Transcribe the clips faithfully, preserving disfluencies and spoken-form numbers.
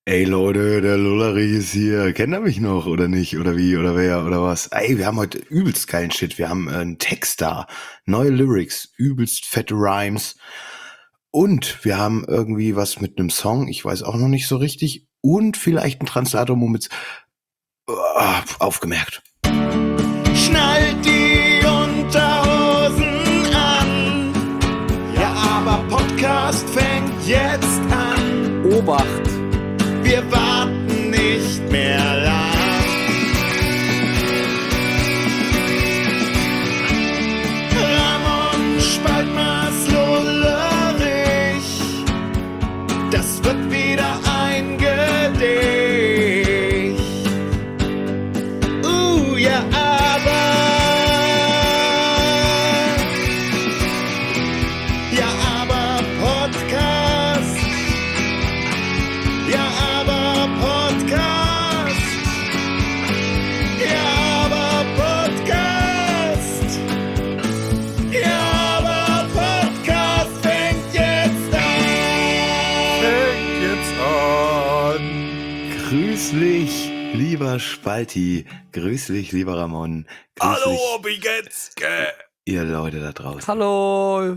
Ey Leute, der Lullerich ist hier. Kennt ihr mich noch oder nicht? Oder wie? Oder wer? Oder was? Ey, wir haben heute übelst geilen Shit. Wir haben äh, einen Text da, neue Lyrics, übelst fette Rhymes. Und wir haben irgendwie was mit einem Song, ich weiß auch noch nicht so richtig. Und vielleicht ein Translator mit uh, aufgemerkt. Schnallt die Unterhosen an. Ja, aber Podcast fängt jetzt an. Obacht! Wir warten nicht mehr lang. Ramon Spaltmaß Lullerich, das wird wieder ein Gedicht. Uh, ja, aber. Ja, aber Podcast. Ja, aber Podcast. Ja, aber Podcast. Ja, aber Podcast fängt jetzt an. Fängt jetzt an. Grüß dich, lieber Spalti. Grüß dich, lieber Ramon. Grüß Hallo, dich, wie geht's? Gell? ihr Leute da draußen. Hallo!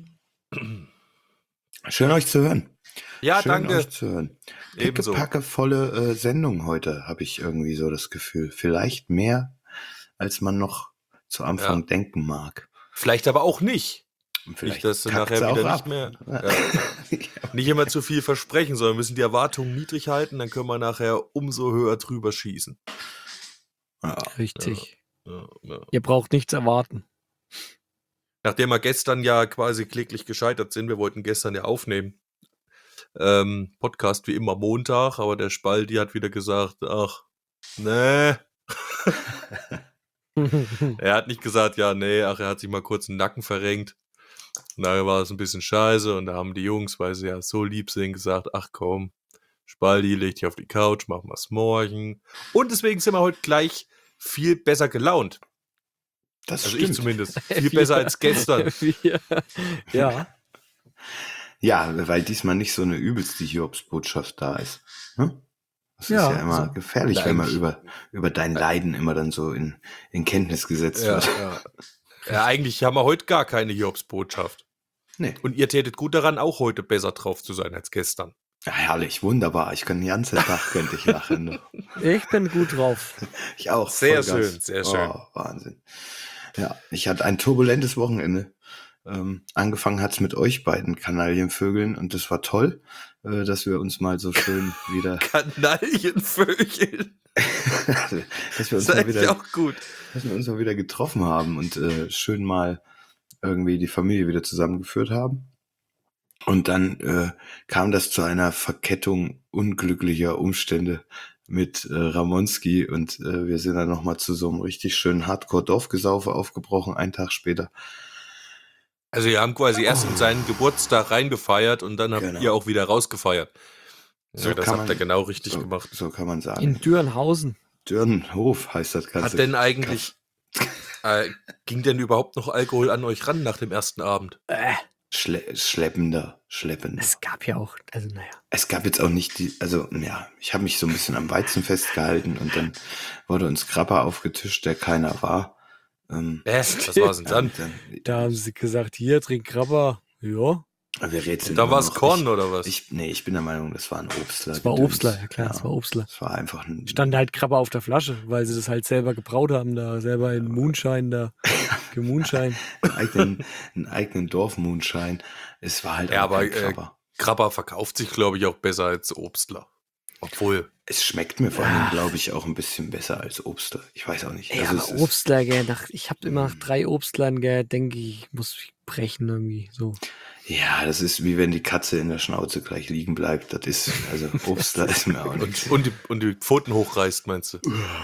Schön euch zu hören. Ja, Schön danke. euch zu hören. Ebenso. Pickepackevolle äh, Sendung heute, habe ich irgendwie so das Gefühl. Vielleicht mehr, als man noch zu Anfang Ja. denken mag. Vielleicht aber auch nicht. Und Nicht, dass du kackt's nachher auch wieder ab. nicht mehr. Ja. Ja. Nicht immer zu viel versprechen, sondern wir müssen die Erwartungen niedrig halten, dann können wir nachher umso höher drüber schießen. Ja. Richtig. Ja, ja. Ihr braucht nichts erwarten. Nachdem wir gestern ja quasi kläglich gescheitert sind, wir wollten gestern ja aufnehmen. Ähm, Podcast wie immer Montag, aber der Spalti hat wieder gesagt, ach, nee. Er hat nicht gesagt, ja, nee, ach, er hat sich mal kurz den Nacken verrenkt. Und daher war es ein bisschen scheiße und da haben die Jungs, weil sie ja so lieb sind, gesagt, ach komm, Spalti, leg dich auf die Couch, machen wir's morgen. Und deswegen sind wir heute gleich viel besser gelaunt. Das Also ich stimmt. zumindest. Viel besser als gestern. Wir- ja. Ja, weil diesmal nicht so eine übelste Hiobsbotschaft da ist. Hm? Das Ja, ist ja immer so- gefährlich, Ja, wenn man eigentlich- über, über dein Leiden immer dann so in, in Kenntnis gesetzt Ja, wird. ja. Ja, eigentlich haben wir heute gar keine Hiobsbotschaft. Nee. Und ihr tätet gut daran, auch heute besser drauf zu sein als gestern. Ja, herrlich, wunderbar. Ich kann den ganzen Tag könnte ich lachen. Du. Ich bin gut drauf. Ich auch. Sehr Vollgas. schön, sehr schön. Oh, Wahnsinn. Ja, ich hatte ein turbulentes Wochenende. Ähm, angefangen hat's mit euch beiden Kanalienvögeln und das war toll, äh, dass wir uns mal so schön wieder, Kanalienvögel. dass wir Das uns ist mal eigentlich wieder, auch gut. dass wir uns mal wieder getroffen haben und äh, schön mal irgendwie die Familie wieder zusammengeführt haben. Und dann äh, kam das zu einer Verkettung unglücklicher Umstände mit äh, Ramonski und äh, wir sind dann nochmal zu so einem richtig schönen Hardcore-Dorfgesaufe aufgebrochen, einen Tag später. Also ihr habt quasi erst in seinen Geburtstag reingefeiert und dann habt Genau. ihr auch wieder rausgefeiert. So Ja, das kann habt man- ihr genau richtig so, gemacht. So kann man sagen. In Dürnhausen. Dürrenhof heißt das Ganze. Hat denn eigentlich, äh, ging denn überhaupt noch Alkohol an euch ran nach dem ersten Abend? Äh, Schle schleppender, schleppender. es gab ja auch, also naja. Es gab jetzt auch nicht die, also ja, ich habe mich so ein bisschen am Weizen festgehalten und dann wurde uns Krabber aufgetischt, der keiner war. Ähm, Äh, was war's denn dann? und dann Da haben sie gesagt, hier, trink Krabber. Ja, wir rätseln Da immer war es noch. Korn ich, oder was? Ich, nee, ich bin der Meinung, das war ein Obstler. das war Gedöns. Obstler, ja klar, das war Obstler. Das war einfach ein Stand halt Krabber auf der Flasche, weil sie das halt selber gebraut haben, da selber in Moonshine, da, Gemoonshine. einen eigenen, einen eigenen Dorfmondschein. Es war halt Ja, auch aber kein äh, Krabber. Krabber verkauft sich, glaube ich, auch besser als Obstler. Obwohl, Es schmeckt mir vor allem, glaube ich, auch ein bisschen besser als Obstler. Ich weiß auch nicht. Ey, Also aber es ist- Obstler, gell, nach, ich habe immer nach drei Obstlern, gell, denke ich, ich muss mich brechen irgendwie, so. Ja, das ist wie wenn die Katze in der Schnauze gleich liegen bleibt. Das ist, also Obstler ist mir auch nicht. und, und, die, und die Pfoten hochreißt, meinst du?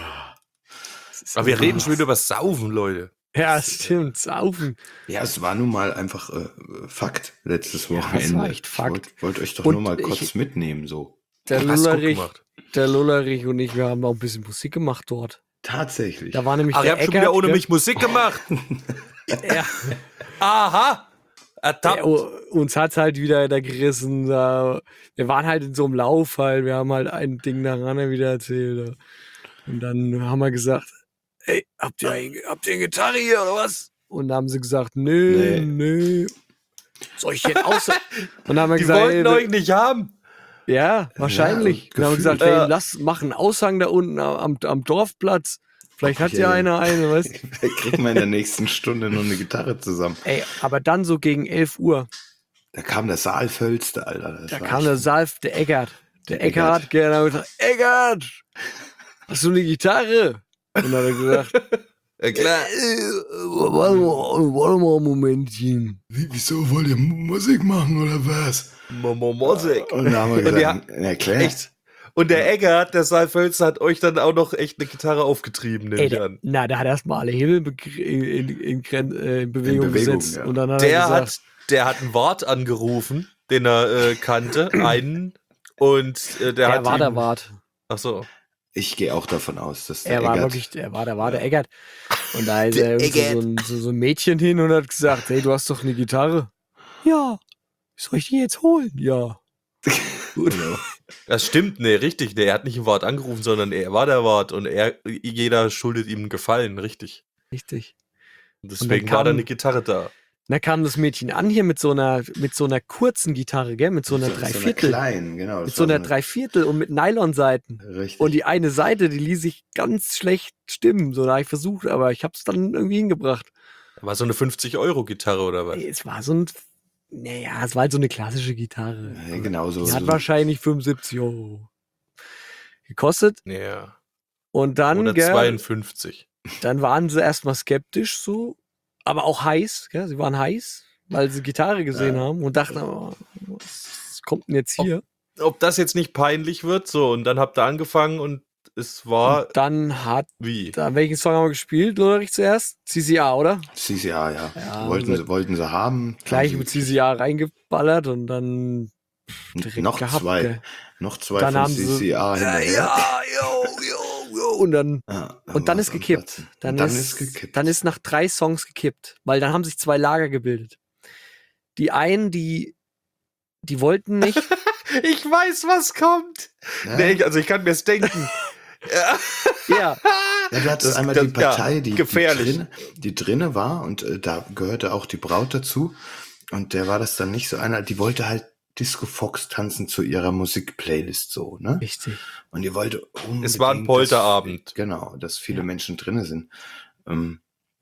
Aber wir reden schon wieder über Saufen, Leute. Ja, stimmt, saufen. Ja, es war nun mal einfach äh, Fakt letztes Ja, Wochenende. es war echt Fakt. Wollt, wollt euch doch Und nur mal ich- kurz mitnehmen, so. Der Hast gut Lullerich, gemacht. der Lullerich und ich, wir haben auch ein bisschen Musik gemacht dort. Tatsächlich. Da war nämlich Ach, ihr der habt schon Eckert, wieder ohne gell? mich Musik gemacht. Ja, Aha. Ertappt. Ja, u- uns hat's halt wieder da gerissen. Da. Wir waren halt in so einem Lauf halt. Wir haben halt ein Ding daran wieder erzählt. Und dann haben wir gesagt, ey, habt ihr, ein- habt ihr eine Gitarre hier oder was? Und dann haben sie gesagt, nee, Nee. nee. Soll ich denn außer... Und dann haben wir Die gesagt, wollten ey, euch nicht haben. ja, wahrscheinlich. Ja, dann haben wir gesagt, gefühlt. hey, Ja. lass, mach einen Aushang da unten am, am Dorfplatz. Vielleicht hat ja Okay. einer eine, weißt du? Da kriegen wir in der nächsten Stunde noch eine Gitarre zusammen. Ey, aber dann so gegen elf Uhr, Da kam der Saalvölster, Alter. Das da war kam echt- der Salf, der Eggert. Der Der Eggert, Eggert. der hat gesagt, Eggert, hast du eine Gitarre? Und dann hat er gesagt, Ja, klar. äh, warte mal, warte mal ein Momentchen. Wie, wieso wollt ihr Mu- Musik machen oder was? Momo Musik. Und da haben wir Und gesagt, ja, klar. Echt? Und der Eggert, der Saalfölzer, hat euch dann auch noch echt eine Gitarre aufgetrieben, nehme Ey, ich der, an. na, der hat erstmal alle Hebel begr- in, in, in, Gren- äh, in Bewegung, In Bewegung, gesetzt. ja. Und dann hat Der er gesagt, hat, der hat einen Wart angerufen, den er äh, kannte, einen. Und äh, der er hat war ihm, der Wart. Ach so. Ich gehe auch davon aus, dass der Er war Eggert, wirklich, er war, der war der Eggert. Und da ist Der er irgendwie so, ein, so, so ein Mädchen hin und hat gesagt, hey, du hast doch eine Gitarre. Ja. Soll ich die jetzt holen? Ja. Gut. Genau. Das stimmt, nee, richtig. Nee, er hat nicht einen Wart angerufen, sondern er war der Wart und er, jeder schuldet ihm einen Gefallen, richtig. Richtig. Und deswegen kam- war da eine Gitarre da. Und dann kam das Mädchen an hier mit so einer, mit so einer kurzen Gitarre, gell? Mit so einer So- so Dreiviertel. kleinen, genau. das mit so war einer Dreiviertel und mit Nylonseiten. Richtig. Und die eine Seite, die ließ sich ganz schlecht stimmen. So, da habe ich versucht, aber ich habe es dann irgendwie hingebracht. War so eine fünfzig-Euro-Gitarre oder was? Ey, es war so ein, naja, es war halt so eine klassische Gitarre. ja, genau so. Die hat so wahrscheinlich fünfundsiebzig Euro gekostet. Ja. Und dann, Oder gell, zweiundfünfzig. dann waren sie erstmal skeptisch so, aber auch heiß, gell? Sie waren heiß, weil sie Gitarre gesehen Ja. haben und dachten, oh, was kommt denn jetzt hier? Ob das jetzt nicht peinlich wird, so, und dann habt ihr angefangen und es war Und dann hat, wie? da, welchen Song haben wir gespielt, Lodderich zuerst? C C A, oder? C C A, ja. Ja, wollten, also- sie, wollten sie haben. Gleich Haben mit sie C C A reingeballert und dann direkt noch gehabt, zwei. gell? Noch zwei Dann von haben sie- C C A Ja, hinterher. ja, jo, jo, jo. Und dann Ja, Und dann war's ist am gekippt. Platzen. Dann, Und dann ist, ist gekippt. Dann ist nach drei Songs gekippt, weil dann haben sich zwei Lager gebildet. Die einen, die, die wollten nicht. Ich weiß, was kommt. ja, Nee, ich, also ich kann mir es denken. ja. ja, ja, du hattest das- einmal das- die Partei, ja, die, gefährlich. die, drin, die drinne war und äh, da gehörte auch die Braut dazu. Und der war das dann nicht so einer, die wollte halt Disco Fox tanzen zu ihrer Musikplaylist so, ne? richtig. Und die wollte unbedingt, Es war ein dass- Polterabend. Genau, dass viele Ja. Menschen drinne sind. Ähm,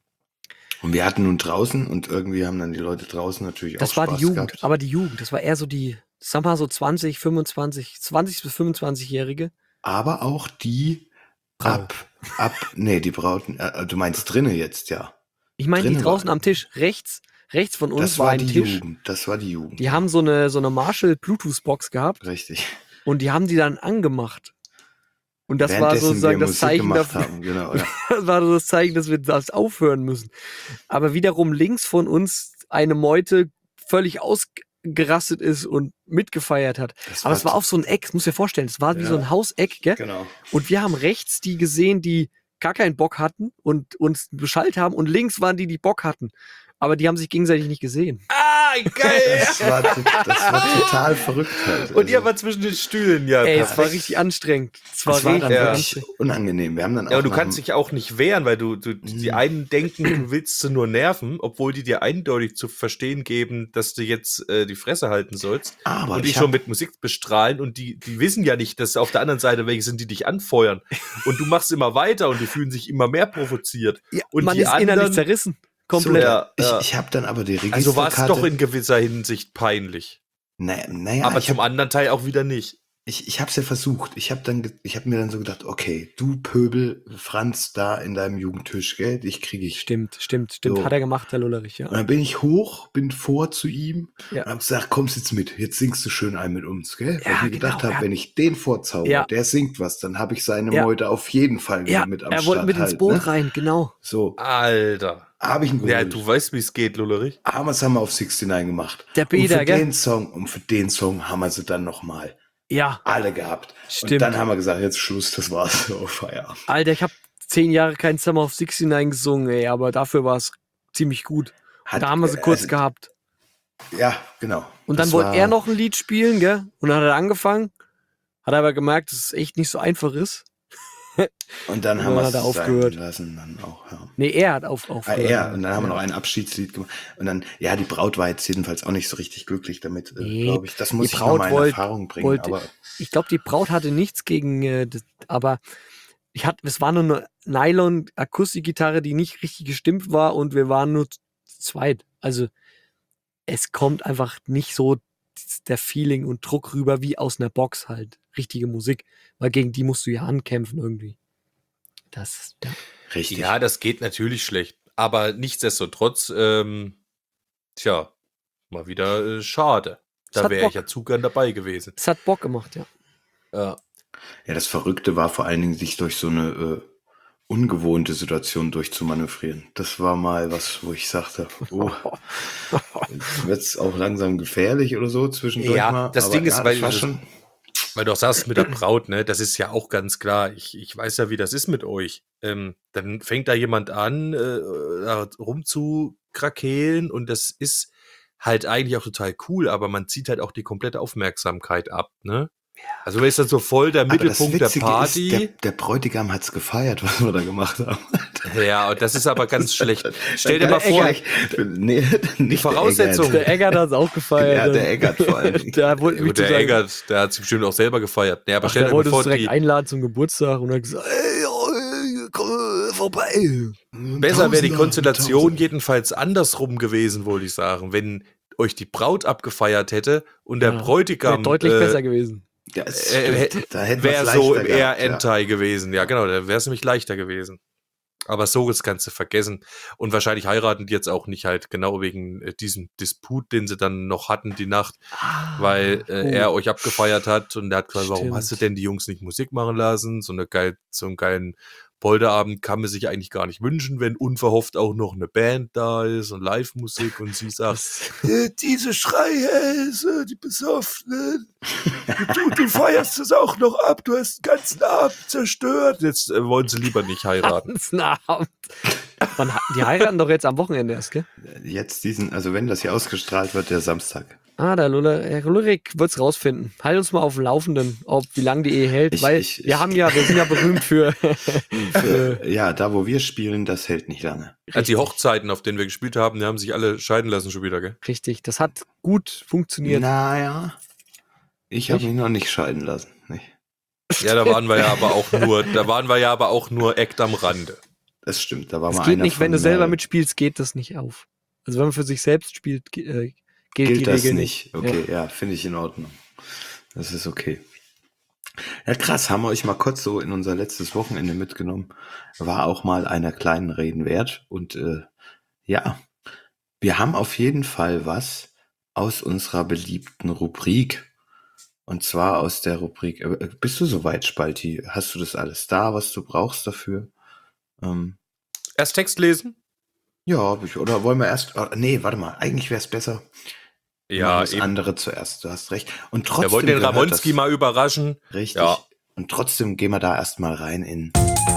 und wir hatten nun draußen und irgendwie haben dann die Leute draußen natürlich Das auch war Spaß die Jugend, gehabt. aber die Jugend, das war eher so die, sag mal so zwanzig, fünfundzwanzig, zwanzig bis fünfundzwanzig-Jährige. Aber auch die ab, ab, nee, die Brauten, äh, du meinst drinne jetzt, ja. Ich meine, die Drinnen draußen war- am Tisch, rechts, rechts von uns Das war war ein die Tisch. Jugend, das war die Jugend. Die haben so eine, so eine Marshall Bluetooth-Box gehabt Richtig. und die haben die dann angemacht. Und das war Währenddessen sozusagen wir das Musik Zeichen gemacht dafür, haben, genau. Ja. das war so das Zeichen, dass wir das aufhören müssen. Aber wiederum links von uns eine Meute völlig ausgerastet ist und mitgefeiert hat. Das Aber es war auf so ein Eck, muss dir vorstellen, es war wie Ja. so ein Hauseck, gell? Genau. Und wir haben rechts die gesehen, die gar keinen Bock hatten und uns beschallt haben und links waren die, die Bock hatten. Aber die haben sich gegenseitig nicht gesehen. Ah, geil. Das war, to- das war total verrückt halt. Und ihr Also, wart zwischen den Stühlen, ja. Ey, es war perfekt. richtig anstrengend. Es war das war richtig dann ja. wirklich unangenehm. Wir haben dann auch Ja, aber du nach kannst dem- dich auch nicht wehren, weil du, du die Mhm. einen denken, du willst sie nur nerven, obwohl die dir eindeutig zu verstehen geben, dass du jetzt äh, die Fresse halten sollst aber und dich ich schon hab, mit Musik bestrahlen und die, die wissen ja nicht, dass auf der anderen Seite welche sind, die dich anfeuern. Und du machst immer weiter und die fühlen sich immer mehr provoziert. Ja, Und man die ist innerlich anderen- zerrissen. so, Komplett. Ja, ich, ja. ich habe dann aber die Registerkarte. Also war es doch in gewisser Hinsicht peinlich. naja, naja, aber ich zum hab, anderen Teil auch wieder nicht. ich, ich habe es ja versucht. Ich habe dann, ge- ich habe mir dann so gedacht, okay, du Pöbel, Franz da in deinem Jugendtisch, gell, dich kriege ich. Stimmt, stimmt, stimmt. So. Hat er gemacht, Herr Lullerich, ja. Und dann bin ich hoch, bin vor zu ihm Ja. und hab gesagt, kommst jetzt mit, jetzt singst du schön ein mit uns, gell? Weil Ja, ich mir gedacht genau, habe, ja. wenn ich den vorzauber, Ja. der singt was, dann habe ich seine Ja. Meute auf jeden Fall wieder Ja, mit am er Start. wollte mit ins halt, Boot ne? rein, genau. So, Alter. habe ich ihn Ja, geholt. du weißt, wie es geht, Lullerich. Aber das haben wir auf sixty-nine gemacht. Der und Peter, für gell? den Song, und für den Song haben wir sie dann nochmal Ja, alle gehabt. Stimmt. Und dann haben wir gesagt, jetzt Schluss, das war's, so Feierabend. Alter, ich habe zehn Jahre kein Summer of sixty-nine gesungen, ey, aber dafür war es ziemlich gut. Hat, Da haben wir sie kurz also, gehabt. Ja, genau. Und dann Das wollte war- er noch ein Lied spielen, gell? Und dann hat er angefangen, hat aber gemerkt, dass es echt nicht so einfach ist. Und dann Und haben dann wir hat er es aufgehört. sein lassen dann auch, ja. Nee, er hat auf, Ah, aufgehört. er, und dann haben wir Ja. noch ein Abschiedslied gemacht. Und dann, ja, die Braut war jetzt jedenfalls auch nicht so richtig glücklich damit, äh, Nee, glaube ich. Das muss die ich Braut noch mal in wollt- Erfahrung bringen. wollte- aber Ich glaube, die Braut hatte nichts gegen, äh, das, aber ich hatte, es war nur eine Nylon-Akustikgitarre, die nicht richtig gestimmt war und wir waren nur zu zweit. Also es kommt einfach nicht so der Feeling und Druck rüber wie aus einer Box halt. Richtige Musik. Weil gegen die musst du ja ankämpfen irgendwie. Das, ja. richtig. Ja, das geht natürlich schlecht. Aber nichtsdestotrotz, ähm, tja, mal wieder äh, schade. Es Da hat wäre Bock. ich ja zu gern dabei gewesen. Es hat Bock gemacht, ja. Ja. Ja, das Verrückte war vor allen Dingen, sich durch so eine äh, ungewohnte Situation durchzumanövrieren. Das war mal was, wo ich sagte, oh, jetzt wird's auch langsam gefährlich oder so zwischendurch Ja, mal. das Aber Ding ist, ja, das weil war das- schon, Weil du auch sagst mit der Braut, ne, das ist ja auch ganz klar. Ich, ich weiß ja, wie das ist mit euch. Ähm, dann fängt da jemand an, äh, da rumzukrakehlen und das ist halt eigentlich auch total cool, aber man zieht halt auch die komplette Aufmerksamkeit ab, ne? Also man ist dann so voll der aber das Mittelpunkt der Witzige Party. ist, der, der Bräutigam hat's gefeiert, was wir da gemacht haben. Ja, und das ist aber ganz schlecht. Stell dir mal Der vor, Eggert- nee, nicht der Voraussetzung. Eggert. Der Eggert hat es auch gefeiert. Ja, der Eggert vor allem. Der wollte mich und der total- Eggert, der hat sich bestimmt auch selber gefeiert. Nee, aber Ach, stell der dir mal wollte uns vor, direkt die, einladen zum Geburtstag und hat gesagt, ey, ey, komm vorbei. besser wäre die Tausender, Konstellation Tausender. jedenfalls andersrum gewesen, wollte ich sagen. Wenn euch die Braut abgefeiert hätte und der Ja, Bräutigam Wäre deutlich äh, besser gewesen. Ja, es äh, stimmt. Da hätten wäre wir's so leichter eher gehabt, ja. Entai gewesen. Ja, genau, da wäre es nämlich leichter gewesen. Aber so das Ganze vergessen. Und wahrscheinlich heiraten die jetzt auch nicht halt genau wegen äh, diesem Disput, den sie dann noch hatten die Nacht, weil äh, oh. er euch abgefeiert hat und er hat gesagt, warum Stimmt. hast du denn die Jungs nicht Musik machen lassen? So, eine geil, so einen geilen Polterabend kann man sich eigentlich gar nicht wünschen, wenn unverhofft auch noch eine Band da ist und Live-Musik und sie sagt, äh, diese Schreihälse, die Besoffenen, du, du feierst es auch noch ab, du hast den ganzen Abend zerstört. Jetzt äh, wollen sie lieber nicht heiraten. Ganzen Abend. Wann, die heiraten doch jetzt am Wochenende erst, gell? Jetzt diesen, also wenn das hier ausgestrahlt wird, der Samstag. Ah, der Luller, Herr Lurik wird's rausfinden. Halt uns mal auf dem Laufenden, ob wie lange die Ehe hält, Ich- weil ich- wir ich- haben ja, wir sind ja berühmt für, für Ja, da wo wir spielen, das hält nicht lange. Also die Hochzeiten, auf denen wir gespielt haben, die haben sich alle scheiden lassen schon wieder, gell? richtig. Das hat gut funktioniert. Naja, ich habe Nicht? mich noch nicht scheiden lassen. Nicht. Ja, da waren wir ja aber auch nur, da waren wir ja aber auch nur Act am Rande. Das stimmt, da war Es mal geht einer nicht, wenn von, du selber äh, mitspielst, geht das nicht auf. Also wenn man für sich selbst spielt, ge- äh, gilt, gilt die das Regel nicht. nicht. Okay, ja, finde ich in Ordnung. Das ist okay. Ja, krass, haben wir euch mal kurz so in unser letztes Wochenende mitgenommen. War auch mal einer kleinen Reden wert. Und äh, ja, wir haben auf jeden Fall was aus unserer beliebten Rubrik. Und zwar aus der Rubrik, äh, bist du soweit, Spalti? Hast du das alles da, was du brauchst dafür? Ähm, Erst Text lesen? ja, hab ich, oder wollen wir erst, oh, nee, warte mal, eigentlich wäre es besser, wir machen Ja, das eben. andere zuerst, du hast recht. Und trotzdem Wir wollten den gehört Ramonski das, mal überraschen. richtig. Ja. Und trotzdem gehen wir da erstmal rein in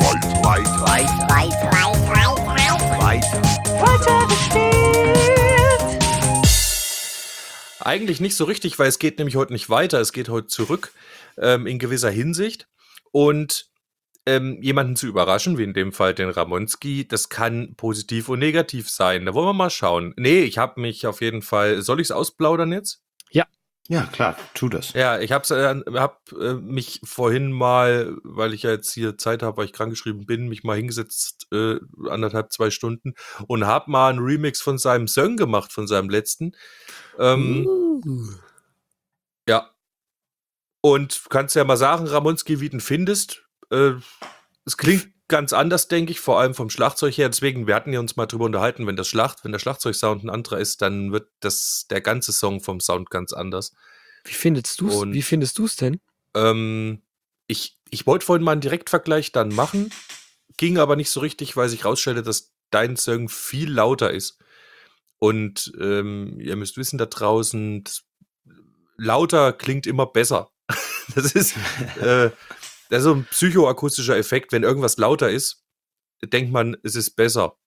Eigentlich nicht so richtig, weil es geht nämlich heute nicht weiter. Es geht heute zurück ähm, in gewisser Hinsicht. Und ähm, jemanden zu überraschen, wie in dem Fall den Ramonski, das kann positiv und negativ sein. Da wollen wir mal schauen. Nee, ich habe mich auf jeden Fall. Soll ich es ausplaudern jetzt? Ja, klar, tu das. Ja, ich habe äh, hab, äh, mich vorhin mal, weil ich ja jetzt hier Zeit habe, weil ich krankgeschrieben bin, mich mal hingesetzt, äh, anderthalb, zwei Stunden und habe mal einen Remix von seinem Song gemacht, von seinem letzten. Ähm, Uh. Ja. Und kannst ja mal sagen, Ramonski, wie du ihn findest. Äh, es klingt ganz anders, denke ich, vor allem vom Schlagzeug her. Deswegen, wir hatten ja uns mal drüber unterhalten, wenn das Schlacht, wenn der Schlagzeugsound ein anderer ist, dann wird das der ganze Song vom Sound ganz anders. Wie findest du's? Und- Wie findest du's denn? Ähm, ich ich wollte vorhin mal einen Direktvergleich dann machen, ging aber nicht so richtig, weil sich rausstellte, dass dein Song viel lauter ist. Und ähm, ihr müsst wissen da draußen, das, lauter klingt immer besser. Das ist, äh, das ist so ein psychoakustischer Effekt. Wenn irgendwas lauter ist, denkt man, es ist besser.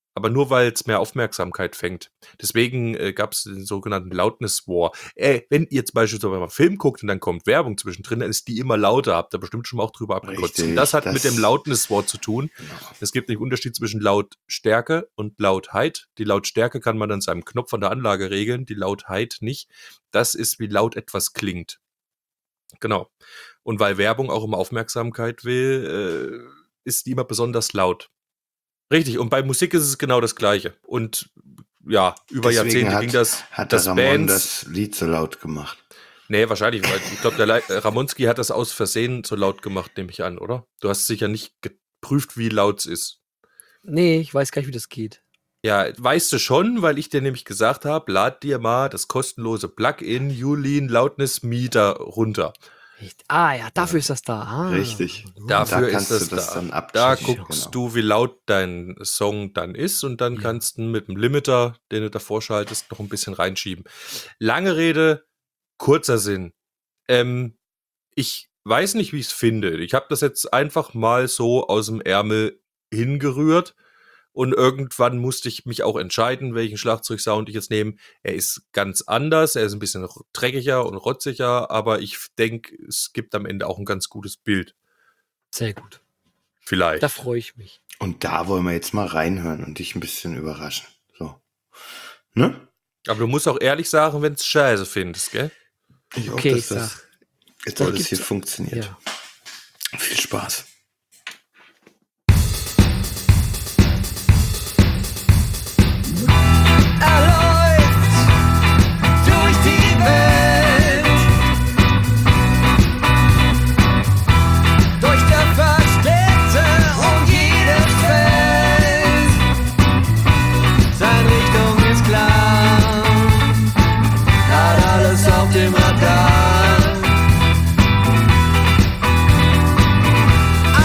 Aber nur, weil es mehr Aufmerksamkeit fängt. Deswegen äh, gab es den sogenannten Loudness War. Äh, wenn ihr zum Beispiel so mal einen Film guckt und dann kommt Werbung zwischendrin, dann ist die immer lauter. Habt ihr bestimmt schon mal auch drüber abgekotzt. Richtig, Und das hat das- mit dem Loudness War zu tun. Genau. Es gibt einen Unterschied zwischen Lautstärke und Lautheit. Die Lautstärke kann man an seinem Knopf an der Anlage regeln, die Lautheit nicht. Das ist, wie laut etwas klingt. Genau. Und weil Werbung auch immer Aufmerksamkeit will, äh, ist die immer besonders laut. Richtig, und bei Musik ist es genau das Gleiche. Und ja, über Deswegen Jahrzehnte hat, ging das, hat der dass Ramon Bands... das Lied so laut gemacht. Nee, wahrscheinlich, weil ich glaube, der Le- äh, Ramonski hat das aus Versehen so laut gemacht, nehme ich an, oder? Du hast sicher nicht geprüft, wie laut es ist. Nee, ich weiß gar nicht, wie das geht. Ja, weißt du schon, weil ich dir nämlich gesagt habe, lad dir mal das kostenlose Plugin Julien Loudness Meter runter. Echt? Ah ja, dafür ist das da. Ah. Richtig. Dafür Da kannst ist das du das da. dann Da abchecken, guckst genau. du, wie laut dein Song dann ist und dann Ja. kannst du mit dem Limiter, den du davor schaltest, noch ein bisschen reinschieben. Lange Rede, kurzer Sinn. Ähm, ich weiß nicht, wie ich es finde. Ich habe das jetzt einfach mal so aus dem Ärmel hingerührt und irgendwann musste ich mich auch entscheiden, welchen Schlagzeugsound ich jetzt nehme. Er ist ganz anders, er ist ein bisschen dreckiger und rotziger, aber ich denke, es gibt am Ende auch ein ganz gutes Bild. Sehr gut. Vielleicht. Da freue ich mich. Und da wollen wir jetzt mal reinhören und dich ein bisschen überraschen. So. Ne? Aber du musst auch ehrlich sagen, wenn du es scheiße findest, gell? Ich Okay, hoffe, ich dass das sag. jetzt da alles hier gibt's- funktioniert. Ja. Viel Spaß. Er läuft durch die Welt, durch Dörfer, Städte und jedes Feld. Seine Richtung ist klar, hat alles auf dem Radar.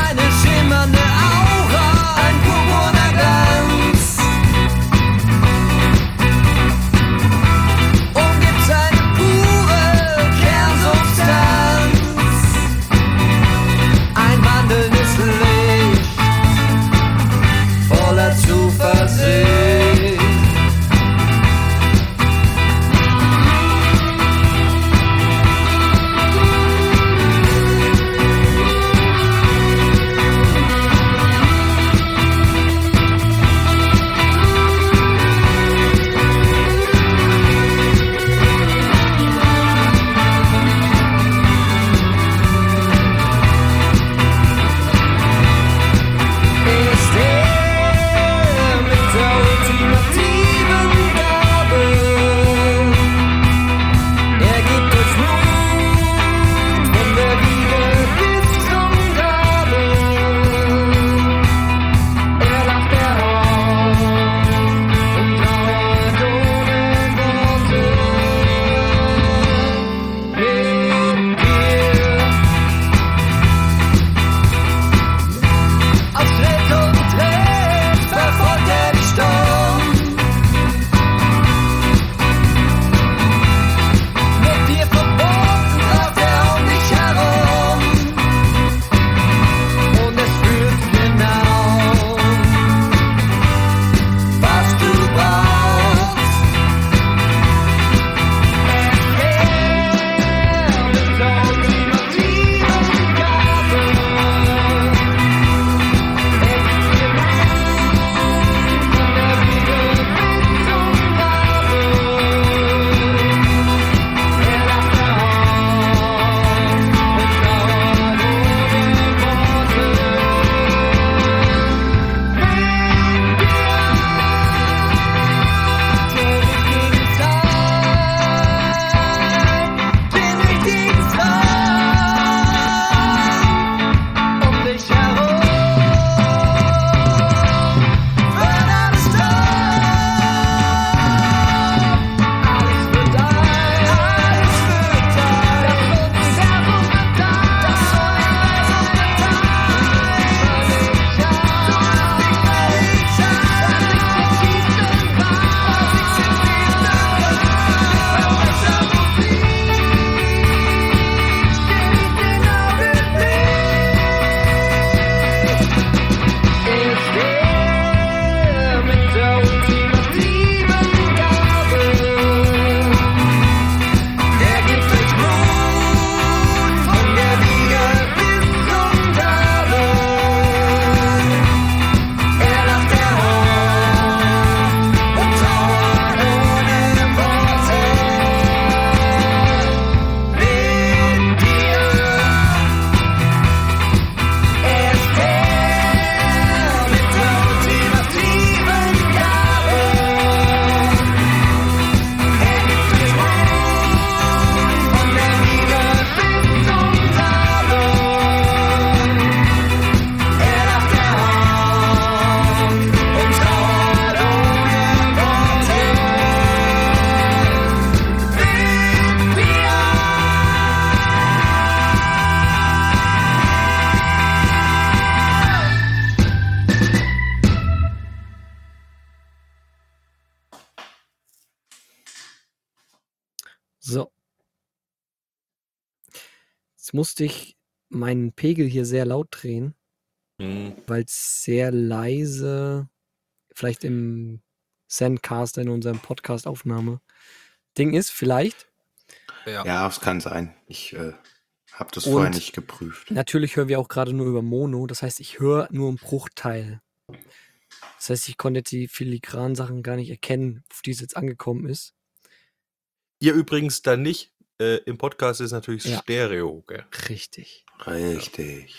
Jetzt musste ich meinen Pegel hier sehr laut drehen, Hm. weil es sehr leise, vielleicht im Zencaster in unserem Podcast-Aufnahme Ding ist, vielleicht. Ja. Ja, es kann sein. Ich äh, habe das vorher Und nicht geprüft. natürlich hören wir auch gerade nur über Mono. Das heißt, ich höre nur einen Bruchteil. Das heißt, ich konnte jetzt die filigranen Sachen gar nicht erkennen, auf die es jetzt angekommen ist. Ihr übrigens dann nicht. Äh, Im Podcast ist natürlich Ja. Stereo, gell? Richtig. Richtig.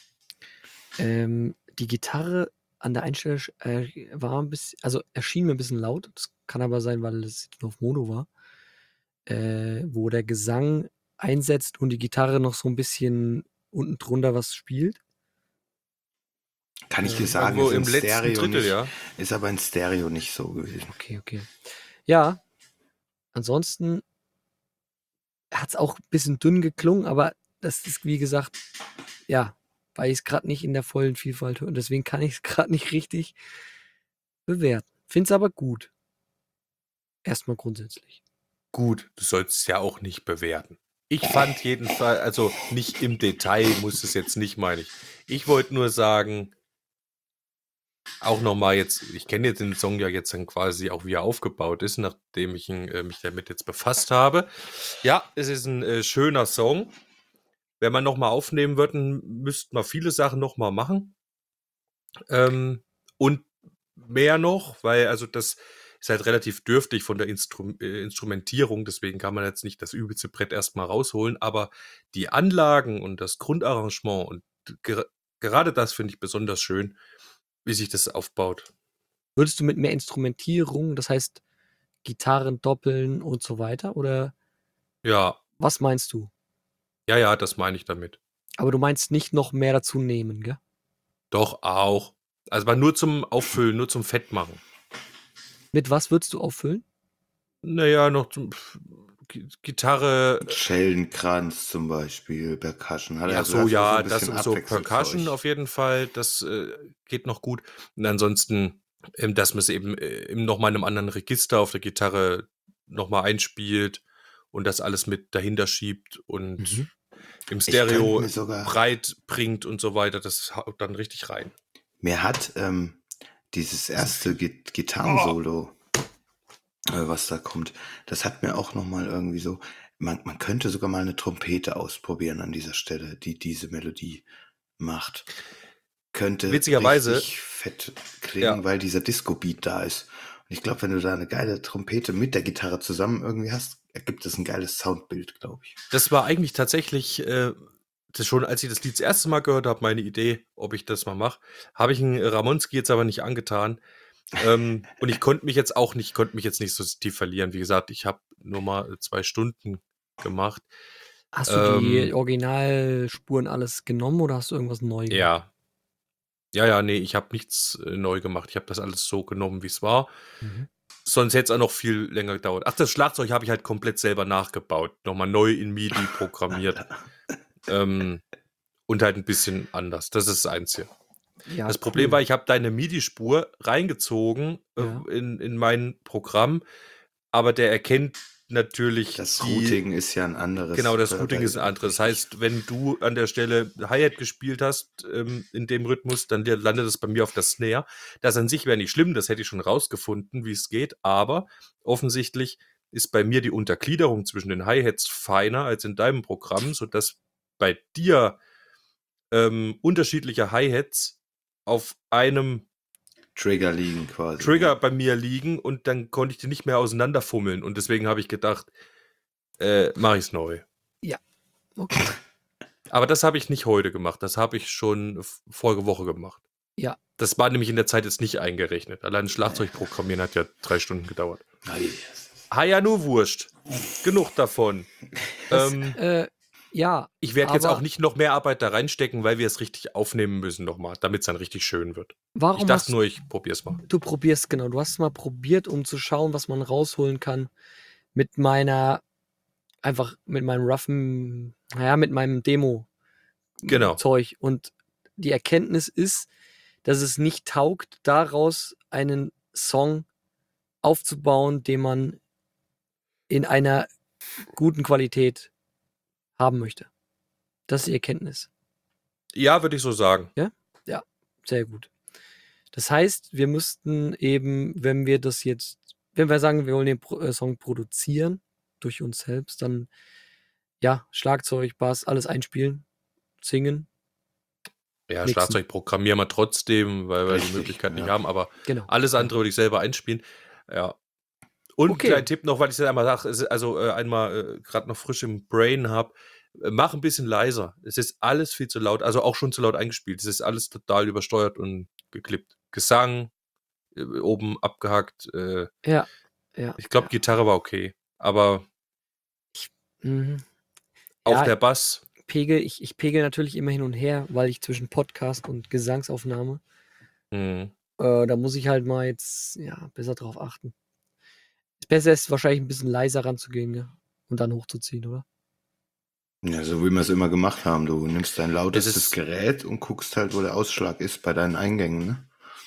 Ähm, die Gitarre an der Einstellung äh, war ein bisschen, also erschien mir ein bisschen laut. Das kann aber sein, weil es nur auf Mono war. Äh, wo der Gesang einsetzt und die Gitarre noch so ein bisschen unten drunter was spielt. Kann ich dir Ähm, sagen, Irgendwo ist im im letzten Stereo Drittel, nicht, ja. ist aber in Stereo nicht so gewesen. Okay, okay. Ja, ansonsten hat es auch ein bisschen dünn geklungen, aber das ist, wie gesagt, ja, weil ich es gerade nicht in der vollen Vielfalt höre. Und deswegen kann ich es gerade nicht richtig bewerten. Finde es aber gut. Erstmal grundsätzlich. Gut, du sollst es ja auch nicht bewerten. Ich fand jedenfalls, also nicht im Detail muss es jetzt nicht, meine ich. Ich wollte nur sagen, auch nochmal jetzt, ich kenne jetzt den Song ja jetzt dann quasi auch, wie er aufgebaut ist, nachdem ich ihn, äh, mich damit jetzt befasst habe. Ja, es ist ein äh, schöner Song. Wenn man nochmal aufnehmen würde, müsste man viele Sachen nochmal machen. Ähm, und mehr noch, weil also das ist halt relativ dürftig von der Instru äh, Instrumentierung, deswegen kann man jetzt nicht das übelste Brett erstmal rausholen, aber die Anlagen und das Grundarrangement und ger gerade das finde ich besonders schön, wie sich das aufbaut. Würdest du mit mehr Instrumentierung, das heißt Gitarren doppeln und so weiter? Oder Ja, was meinst du? ja, ja, das meine ich damit. Aber du meinst nicht noch mehr dazu nehmen, gell? Doch auch. Also aber nur zum Auffüllen, nur zum Fettmachen. Mit was würdest du auffüllen? Naja, noch zum pf, Gi Gitarre. Schellenkranz zum Beispiel, Percussion. Hat Ja, er so, also so ja, ein das bisschen und so Percussion Abwechselzeug. auf jeden Fall, das äh, geht noch gut. Und ansonsten, ähm, dass man es eben äh, nochmal in einem anderen Register auf der Gitarre nochmal einspielt und das alles mit dahinter schiebt und Mhm. im Ich könnte Stereo mir sogar, breit bringt und so weiter, das haut dann richtig rein. mir hat ähm, dieses erste Gi Oh, Gitarrensolo, äh, was da kommt, das hat mir auch nochmal irgendwie so, man, man könnte sogar mal eine Trompete ausprobieren an dieser Stelle, die diese Melodie macht. Könnte witzigerweise, richtig fett klingen, ja, weil dieser Disco-Beat da ist. Und ich glaube, wenn du da eine geile Trompete mit der Gitarre zusammen irgendwie hast, ergibt es ein geiles Soundbild, glaube ich. das war eigentlich tatsächlich äh, das schon, als ich das Lied das erste Mal gehört habe, meine Idee, ob ich das mal mache. Habe ich einen Ramonski jetzt aber nicht angetan. Ähm, und ich konnte mich jetzt auch nicht, konnte mich jetzt nicht so tief verlieren. Wie gesagt, ich habe nur mal zwei Stunden gemacht. Hast du die Ähm, Originalspuren alles genommen oder hast du irgendwas neu gemacht? ja, ja, ja, nee, ich habe nichts äh, neu gemacht. Ich habe das alles so genommen, wie es war. Mhm. Sonst hätte es auch noch viel länger gedauert. Ach, das Schlagzeug habe ich halt komplett selber nachgebaut. Nochmal neu in MIDI programmiert. ähm, und halt ein bisschen anders. Das ist das Einzige. Ja, Das Problem cool. war, ich habe deine MIDI-Spur reingezogen äh, Ja. in, in mein Programm, aber der erkennt natürlich Das die. Routing ist ja ein anderes. Genau, das äh, Routing bei- ist ein anderes. Das richtig. heißt, wenn du an der Stelle Hi-Hat gespielt hast ähm, in dem Rhythmus, dann der- landet es bei mir auf der Snare. Das an sich wäre nicht schlimm, das hätte ich schon rausgefunden, wie es geht, aber offensichtlich ist bei mir die Untergliederung zwischen den Hi-Hats feiner als in deinem Programm, sodass bei dir ähm, unterschiedliche Hi-Hats auf einem Trigger liegen quasi. Trigger Ja. bei mir liegen und dann konnte ich die nicht mehr auseinanderfummeln und deswegen habe ich gedacht, äh, mache ich es neu. Okay. Aber das habe ich nicht heute gemacht, das habe ich schon f- vorige Woche gemacht. Ja. Das war nämlich in der Zeit jetzt nicht eingerechnet. Allein Schlagzeug programmieren hat ja drei Stunden gedauert. Ah, yes. Ha ja, nur wurscht. Genug davon. Das, ähm, äh, ja, ich werde jetzt auch aber nicht noch mehr Arbeit da reinstecken, weil wir es richtig aufnehmen müssen nochmal, damit es dann richtig schön wird. Ich warum dachte hast nur, ich probier's mal. du probierst, genau, du hast es mal probiert, um zu schauen, was man rausholen kann mit meiner, einfach mit meinem roughen, naja, mit meinem Genau. Demo-Zeug. Und die Erkenntnis ist, dass es nicht taugt, daraus einen Song aufzubauen, den man in einer guten Qualität haben möchte. Das ist die Erkenntnis. Ja, würde ich so sagen. Sehr gut. Das heißt, wir müssten eben, wenn wir das jetzt, wenn wir sagen, wir wollen den Pro äh, Song produzieren durch uns selbst, dann ja, Schlagzeug, Bass, alles einspielen, singen. Ja, Mixen. Schlagzeug programmieren wir trotzdem, weil wir Richtig, die Möglichkeit nicht ja. haben, aber Genau. alles Ja. andere würde ich selber einspielen. Ja. Und Okay. kleinen Tipp noch, weil ich es einmal sage, also äh, einmal äh, gerade noch frisch im Brain habe, äh, mach ein bisschen leiser. Es ist alles viel zu laut, also auch schon zu laut eingespielt. Es ist alles total übersteuert und geklippt. Gesang, äh, oben abgehackt. Äh, Ja. Ja. ich glaube, ja. Gitarre war okay, aber Mhm. auch Ja, der Bass. Pegel, ich, ich pegel natürlich immer hin und her, weil ich zwischen Podcast und Gesangsaufnahme, Mh. äh, da muss ich halt mal jetzt ja, besser drauf achten. Das Beste ist wahrscheinlich ein bisschen leiser ranzugehen, gell? Und dann hochzuziehen, oder? Ja, so wie wir es immer gemacht haben. Du nimmst dein lautestes ist- Gerät und guckst halt, wo der Ausschlag ist bei deinen Eingängen. Ne?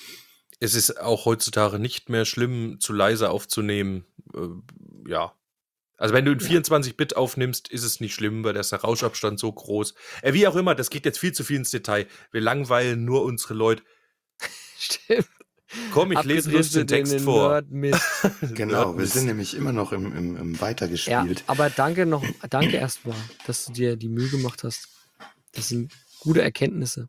Es ist auch heutzutage nicht mehr schlimm, zu leise aufzunehmen. Äh, ja. Also wenn du in Ja. vierundzwanzig Bit aufnimmst, ist es nicht schlimm, weil da ist der Rauschabstand so groß. Äh, wie auch immer, das geht jetzt viel zu viel ins Detail. Wir langweilen nur unsere Leute. Stimmt. Komm, ich lese bloß den Abgedriftet in Text den vor. Nerd-Mist. Genau, wir Nerdmist. sind nämlich immer noch im, im, im Ja, Weitergespielt. aber danke noch, danke erstmal, dass du dir die Mühe gemacht hast. Das sind gute Erkenntnisse.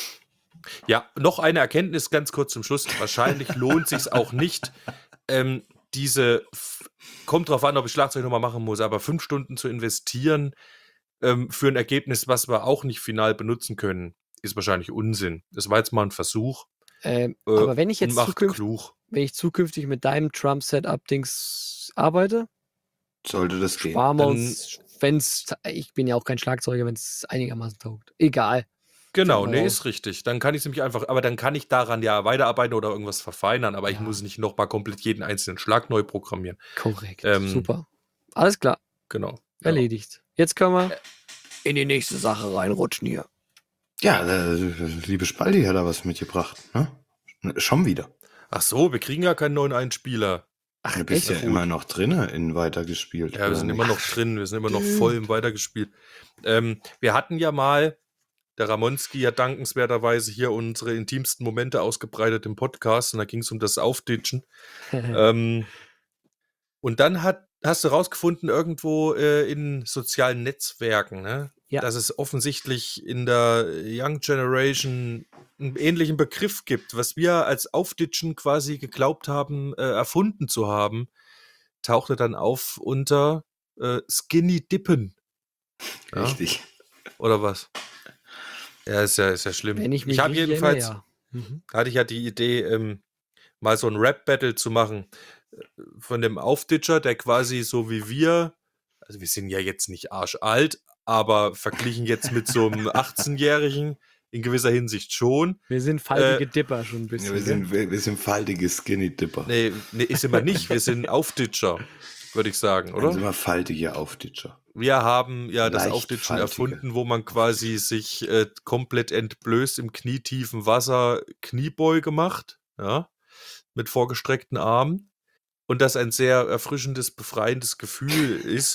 Ja, noch eine Erkenntnis ganz kurz zum Schluss. Wahrscheinlich lohnt sich auch nicht, ähm, diese, f- kommt drauf an, ob ich Schlagzeug nochmal machen muss, aber fünf Stunden zu investieren ähm, für ein Ergebnis, was wir auch nicht final benutzen können, ist wahrscheinlich Unsinn. Das war jetzt mal ein Versuch. Ähm, Äh, aber wenn ich und jetzt macht zukünftig, klug. wenn ich zukünftig mit deinem Trump-Setup-Dings arbeite, Sollte das gehen. sparen wir Dann- uns, wenn's, ich bin ja auch kein Schlagzeuger, wenn es einigermaßen taugt. Egal. Genau, Finden wir nee, raus. ist richtig. Dann kann ich es nämlich einfach, aber dann kann ich daran ja weiterarbeiten oder irgendwas verfeinern, aber ich Ja. muss nicht nochmal komplett jeden einzelnen Schlag neu programmieren. Korrekt. Ähm, Super. Alles klar. Genau. Ja. Erledigt. Jetzt können wir in die nächste Sache reinrutschen hier. Ja, der liebe Spaldi hat da was mitgebracht. Ne? Schon wieder. Ach so, wir kriegen ja keinen neuen Einspieler. Ach, Du bist echt? ja immer noch drinne in weitergespielt. Ja, wir oder sind nicht? immer noch drin, wir sind immer noch stimmt. voll im Weitergespielt. Ähm, wir hatten ja mal, der Ramonski hat dankenswerterweise hier unsere intimsten Momente ausgebreitet im Podcast und da ging es um das Aufditschen. ähm, und dann hat, hast du rausgefunden, irgendwo äh, in sozialen Netzwerken, ne, Ja. dass es offensichtlich in der Young Generation einen ähnlichen Begriff gibt, was wir als Aufditschen quasi geglaubt haben, äh, erfunden zu haben, tauchte dann auf unter äh, Skinny Dippen. Ja? Richtig. Oder was? Ja, ist ja, ist ja schlimm. Wenn ich mich ich habe richtig jedenfalls, erinnere, ja. Mhm. hatte ich ja die Idee, ähm, mal so ein Rap-Battle zu machen. äh, Von dem Aufditscher, der quasi so wie wir, also wir sind ja jetzt nicht arschalt, aber verglichen jetzt mit so einem achtzehnjährigen in gewisser Hinsicht schon. Wir sind faltige Dipper schon ein bisschen. Ja, wir, sind, wir, wir sind faltige Skinny-Dipper. Nee, nee, ist immer nicht. Wir sind Aufditscher, würde ich sagen, Dann sind oder? wir faltige Aufditscher. Wir haben ja das Leicht Aufditschen faltige. erfunden, wo man quasi sich äh, komplett entblößt im knietiefen Wasser Kniebeuge macht, ja, mit vorgestreckten Armen. Und das ein sehr erfrischendes, befreiendes Gefühl ist.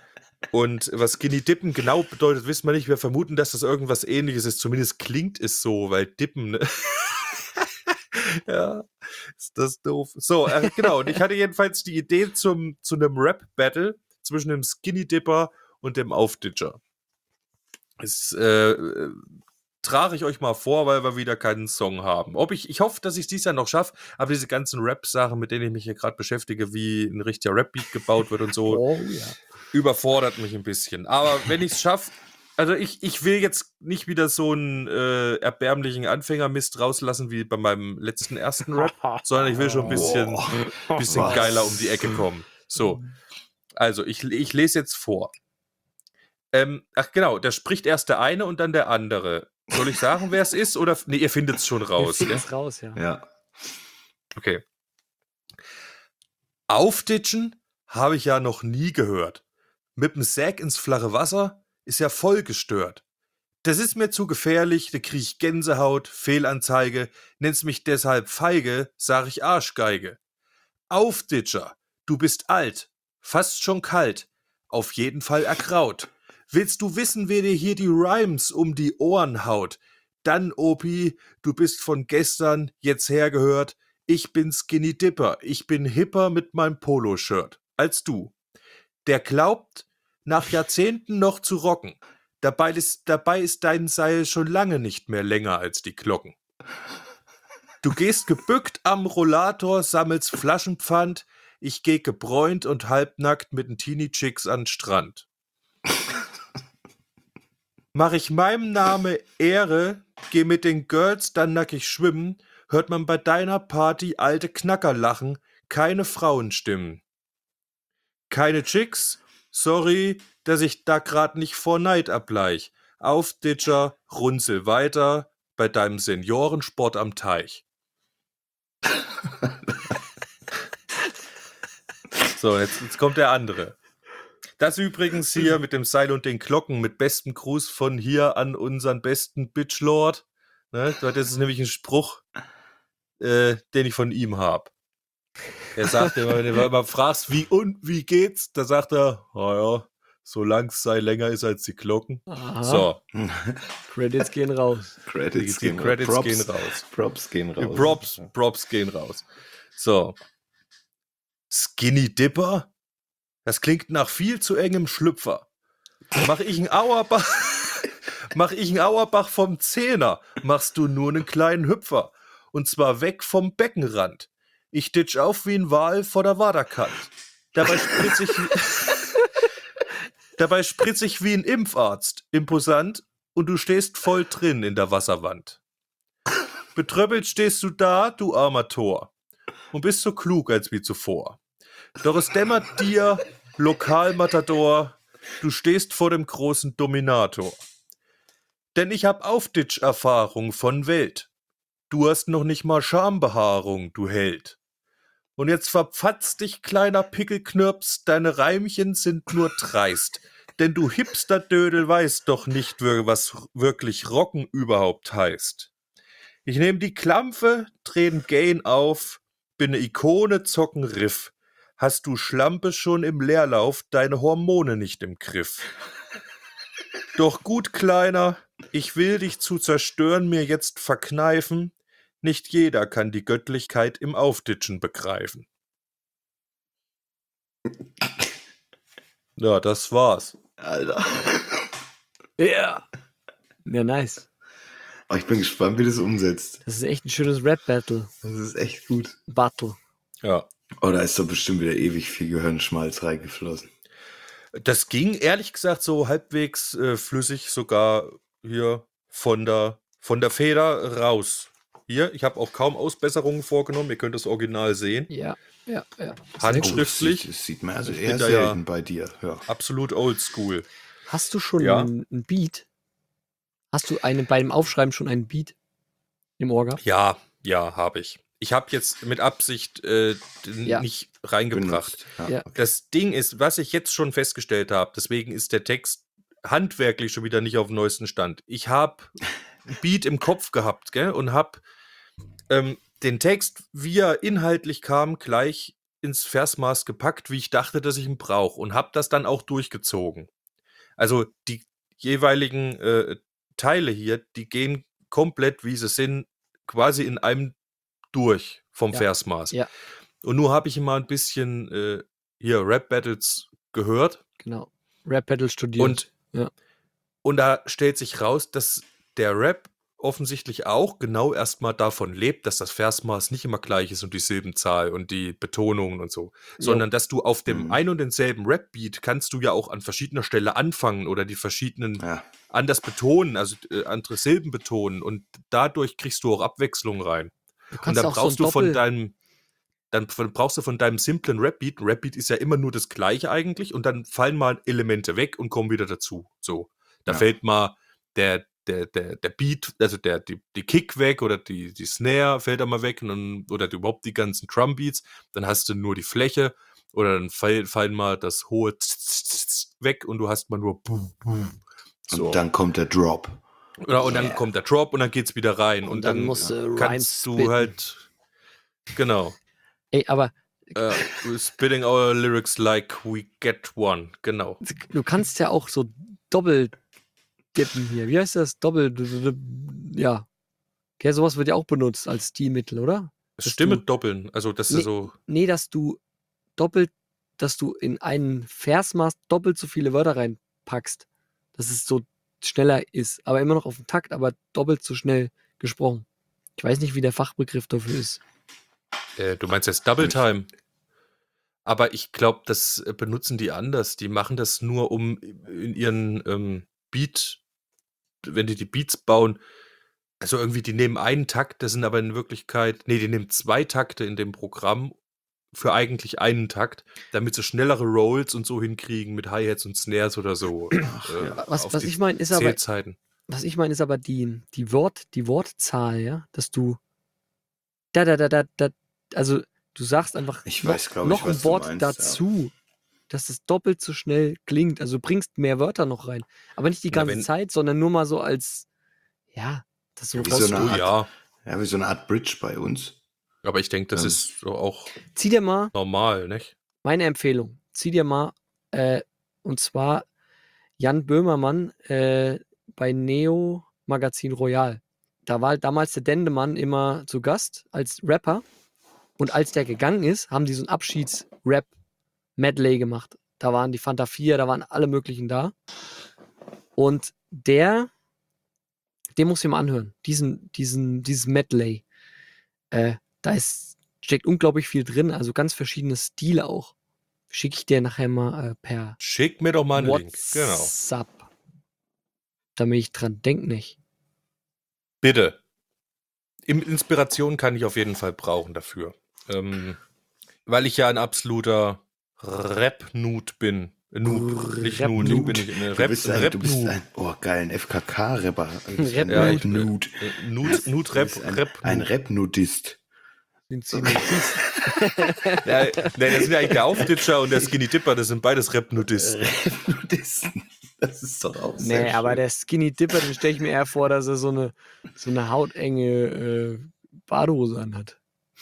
Und was Skinny Dippen genau bedeutet, wissen wir nicht. Wir vermuten, dass das irgendwas Ähnliches ist. Zumindest klingt es so, weil Dippen, ne? Ja, ist das doof. So, äh, genau. Und ich hatte jedenfalls die Idee zum, zu einem Rap-Battle zwischen dem Skinny Dipper und dem Aufditscher. Das äh, äh, trage ich euch mal vor, weil wir wieder keinen Song haben. Ob ich, ich hoffe, dass ich es dieses Jahr noch schaffe, aber diese ganzen Rap-Sachen, mit denen ich mich hier gerade beschäftige, wie ein richtiger Rap-Beat gebaut wird und so, Oh ja. überfordert mich ein bisschen. Aber wenn ich es schaffe, also ich, ich will jetzt nicht wieder so einen äh, erbärmlichen Anfängermist rauslassen wie bei meinem letzten ersten Rap, sondern ich will schon ein bisschen, bisschen Was? geiler um die Ecke kommen. So, also ich, ich lese jetzt vor. Ähm, ach genau, da spricht erst der eine und dann der andere. Soll ich sagen, wer es ist? Oder nee, ihr findet es schon raus. Wir Gell? finden's raus, ja. Ja. Okay. Aufditschen habe ich ja noch nie gehört. Mit dem Sack ins flache Wasser ist ja voll gestört. Das ist mir zu gefährlich, da krieg ich Gänsehaut, Fehlanzeige, nennst mich deshalb feige, sag ich Arschgeige. Aufditscher, du bist alt, fast schon kalt, auf jeden Fall ergraut. Willst du wissen, wer dir hier die Rhymes um die Ohren haut? Dann, Opi, du bist von gestern jetzt hergehört. Ich bin Skinny Dipper. Ich bin hipper mit meinem Poloshirt als du. Der glaubt, nach Jahrzehnten noch zu rocken. Dabei ist, dabei ist dein Seil schon lange nicht mehr länger als die Glocken. Du gehst gebückt am Rollator, sammelst Flaschenpfand. Ich geh gebräunt und halbnackt mit den Teenie-Chicks an den Strand. Mach ich meinem Name Ehre, geh mit den Girls dann nackig schwimmen, hört man bei deiner Party alte Knacker lachen, keine Frauenstimmen. Keine Chicks? Sorry, dass ich da grad nicht vor Neid ableich. Auf, Ditcher, runzel weiter bei deinem Seniorensport am Teich. So, jetzt, jetzt kommt der andere. Das übrigens hier mit dem Seil und den Glocken mit bestem Gruß von hier an unseren besten Bitchlord. Ne, das ist nämlich ein Spruch, äh, den ich von ihm habe. Er sagt immer, wenn du immer fragst, wie und wie geht's, da sagt er, naja, solange es sei länger ist als die Glocken. Aha. So. Credits gehen raus. Credits, Die gehen, Credits Props, gehen raus. Props gehen Die raus. Props, Props gehen raus. So. Skinny Dipper? Das klingt nach viel zu engem Schlüpfer. Mach ich einen Auerbach, mach ich einen Auerbach vom Zehner, machst du nur einen kleinen Hüpfer. Und zwar weg vom Beckenrand. Ich ditch auf wie ein Wal vor der Waderkant. Dabei spritz ich, dabei spritz ich wie ein Impfarzt. Imposant. Und du stehst voll drin in der Wasserwand. Betröppelt stehst du da, du armer Tor. Und bist so klug als wie zuvor. Doch es dämmert dir, Lokalmatador, du stehst vor dem großen Dominator. Denn ich hab Aufditsch-Erfahrung von Welt. Du hast noch nicht mal Schambehaarung, du Held. Und jetzt verpfatzt dich, kleiner Pickelknirps, deine Reimchen sind nur dreist. Denn du Hipster-Dödel weißt doch nicht, was wirklich Rocken überhaupt heißt. Ich nehm die Klampfe, dreh den Gain auf, bin ne Ikone, zocken Riff. Hast du Schlampe schon im Leerlauf, deine Hormone nicht im Griff. Doch gut, Kleiner, ich will dich zu zerstören mir jetzt verkneifen. Nicht jeder kann die Göttlichkeit im Aufditschen begreifen. Ja, das war's. Alter. Ja. Ja, nice. Oh, ich bin gespannt, wie das umsetzt. Das ist echt ein schönes Rap-Battle. Das ist echt gut. Battle. Ja. Oh, da ist doch bestimmt wieder ewig viel Gehirnschmalz reingeflossen. Das ging ehrlich gesagt so halbwegs äh, flüssig sogar hier von der, von der Feder raus. Hier, ich habe auch kaum Ausbesserungen vorgenommen. Ihr könnt das Original sehen. Ja, ja, ja. Handschriftlich. Oh, das, sieht, das sieht man also Ich eher bin da selten ja bei dir. Ja. Absolut oldschool. Hast du schon Ja. einen, einen Beat? Hast du einen, bei dem Aufschreiben schon einen Beat im Orga? Ja, ja, habe ich. Ich habe jetzt mit Absicht äh, den Ja. nicht reingebracht. Benutzt. Ja. Das Ding ist, was ich jetzt schon festgestellt habe, deswegen ist der Text handwerklich schon wieder nicht auf dem neuesten Stand. Ich habe ein Beat im Kopf gehabt, gell, und habe ähm, den Text, wie er inhaltlich kam, gleich ins Versmaß gepackt, wie ich dachte, dass ich ihn brauche, und habe das dann auch durchgezogen. Also die jeweiligen äh, Teile hier, die gehen komplett, wie sie sind, quasi in einem durch vom Ja. Versmaß. Ja. Und nur habe ich immer ein bisschen äh, hier Rap-Battles gehört. Genau. Rap-Battle studiert. Und, Ja. und da stellt sich raus, dass der Rap offensichtlich auch genau erstmal davon lebt, dass das Versmaß nicht immer gleich ist und die Silbenzahl und die Betonungen und so, sondern dass du auf dem Mhm. ein und denselben Rap-Beat kannst du ja auch an verschiedener Stelle anfangen oder die verschiedenen Ja. anders betonen, also äh, andere Silben betonen, und dadurch kriegst du auch Abwechslung rein. Du Und kannst dann auch brauchst so ein du von Doppel... deinem dann von- brauchst du von deinem simplen Rap-Beat, ein Rap-Beat ist ja immer nur das Gleiche eigentlich, und dann fallen mal Elemente weg und kommen wieder dazu. So, da Ja. fällt mal der, der, der, der Beat, also der, die, die Kick weg oder die, die Snare fällt da mal weg, und dann, oder überhaupt die ganzen Drum-Beats, dann hast du nur die Fläche, oder dann fall, fallen mal das hohe weg und du hast mal nur Boom, Boom. So. Und dann kommt der Drop. Oder, und dann Yeah. kommt der Drop und dann geht's wieder rein. Und, Und dann dann musst du Rhymes kannst du spitten. halt, genau. Ey, aber Äh, we're spitting our lyrics like we get one. Genau. Du kannst ja auch so doppel dippen hier. Wie heißt das? Doppel, d- d- d- ja. Okay, sowas wird ja auch benutzt als Stilmittel, oder? Dass Stimme du, doppeln. Also, das nee, ist so. nee, dass du doppelt, dass du in einen Versmaß doppelt so viele Wörter reinpackst. Dass es so schneller ist. Aber immer noch auf dem Takt, aber doppelt so schnell gesprochen. Ich weiß nicht, wie der Fachbegriff dafür ist. Äh, du meinst jetzt Double Time. Aber ich glaube, das äh, benutzen die anders. Die machen das nur, um in ihren ähm, Beat, wenn die die Beats bauen, also irgendwie, die nehmen einen Takt, das sind aber in Wirklichkeit, nee, die nehmen zwei Takte in dem Programm für eigentlich einen Takt, damit sie schnellere Rolls und so hinkriegen mit Hi-Hats und Snares oder so. Ach, äh, ja. Was, auf was die ich meine, ist aber, Zählzeiten. was ich meine, ist aber die, die Wort, die Wortzahl, ja, dass du da, da, da, da, da, also du sagst einfach Ich noch, weiß, glaube ich, noch was ein du Wort meinst, ja. dazu, dass es doppelt so schnell klingt. Also du bringst mehr Wörter noch rein. Aber nicht die Na, ganze wenn- Zeit, sondern nur mal so als, ja, das so Ja, wie so raus. eine So, Art- ja, Ja, wie so eine Art Bridge bei uns. aber ich denke, das Ähm. ist so auch Zieh dir mal normal, nicht? meine Empfehlung. Zieh dir mal, äh, und zwar Jan Böhmermann äh, bei Neo Magazin Royal. Da war damals der Dendemann immer zu Gast als Rapper. Und als der gegangen ist, haben die so ein Abschieds-Rap-Medley gemacht. Da waren die Fanta vier, da waren alle möglichen da. Und der, den muss ich mal anhören. Diesen, diesen, dieses Medley. Äh, da ist, steckt unglaublich viel drin, also ganz verschiedene Stile auch. Schicke ich dir nachher mal äh, per Schick mir doch mal einen Link. Genau. WhatsApp. Damit ich dran denke nicht. Bitte. Im- Inspiration kann ich auf jeden Fall brauchen dafür. Ähm, weil ich ja ein absoluter Rap-Nude bin. Äh, Noob, nicht Nude. Ich bin nicht eine Du Rap, bist ein, du bist Rap-Nude. ein, oh geil, ein F K K-Rapper. Du bist ein Rap- Ja, ich bin- Rap-Nude. Äh, Nude, Nude, Du Rap, bist ein, Rap, ein Nude. Rap-Nudist. Sind sie nicht. Ja, nee, das sind ja eigentlich der Aufditscher und der Skinny Dipper, das sind beides Rap-Nudisten. Rap-Nudisten. Das ist doch auch sehr Nee, aber schön. der Skinny Dipper, den stelle ich mir eher vor, dass er so eine, so eine hautenge äh, Badehose anhat.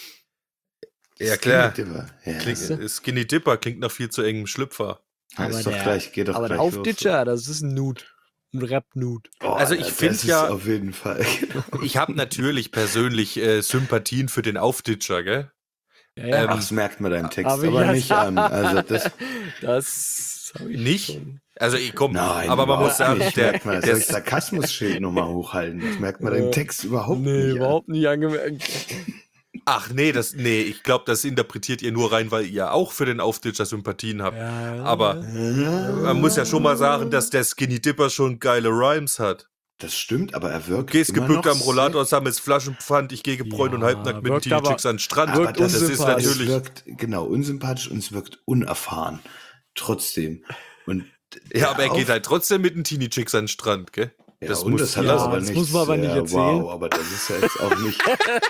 Ja, klar. Skinny Dipper. Ja, Klingt, also, äh, Skinny Dipper klingt nach viel zu engem Schlüpfer. das aber ist doch der- gleich, geht doch Aber der gleich los. Aufditscher, das ist ein Nude. Ein Rap-Nude. Oh, Also ich Alter, find das ja- ist auf jeden Fall. Ich habe natürlich persönlich äh, Sympathien für den Aufditscher, gell? Ja, ja. Ähm, Ach, das merkt man deinem Text Aber aber ja, nicht an. Also das, das hab ich Nicht? schon. Also ich komm, nein, aber man muss überhaupt sagen, nicht. der, merkt man, der soll ich Sarkasmus-Schild nochmal hochhalten? Das merkt man Äh, deinem Text überhaupt Nee, nicht überhaupt nicht angemerkt. ach nee, das nee, ich glaube, das interpretiert ihr nur rein, weil ihr auch für den Aufditscher Sympathien habt. Ja, Aber an. man muss ja schon mal sagen, dass der Skinny Dipper schon geile Rhymes hat. Das stimmt, aber er wirkt Gehst immer gebückt noch am Rollator, sammelst Flaschenpfand, ich gehe gebräunt Ja, und halbnackt mit den wirkt aber- Teenie-Chicks an den Strand. Aber wirkt das, das ist unsympathisch. es natürlich... wirkt genau unsympathisch und es wirkt unerfahren. Trotzdem. Und Ja, aber er der geht halt trotzdem mit den Teenie-Chicks an den Strand, gell? Ja, Das und muss das hat ja, er aber das nicht. muss man aber nicht sehr- erzählen. Wow, aber das ist ja jetzt auch nicht.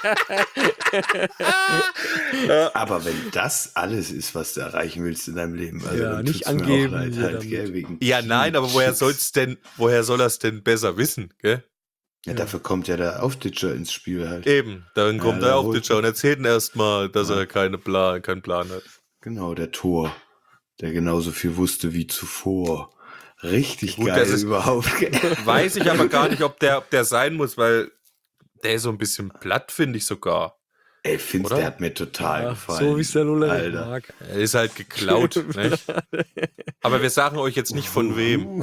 Aber wenn das alles ist, was du erreichen willst in deinem Leben, also Ja, dann nicht tut's mir angeben auch leid, hier halt, damit. gell, wegen Ja, nein, aber woher Chicks. soll's denn, woher soll er's denn besser wissen, gell? Ja, dafür kommt ja der Aufditscher ins Spiel halt. Eben, dann kommt Ja, der da Aufditscher holt- und erzählt ihn erstmal, dass Ja. er keine Plan, keinen Plan hat. Genau, der Tor, der genauso viel wusste wie zuvor. Richtig Gut, geil das ist- überhaupt. Weiß ich aber gar nicht, ob der, ob der sein muss, weil der ist so ein bisschen platt, finde ich sogar. Ey, find's, Oder? der hat mir total Ja, gefallen. so wie es der Lulla nicht Alter. mag. Er ist halt geklaut, nicht? Aber wir sagen euch jetzt nicht von wem.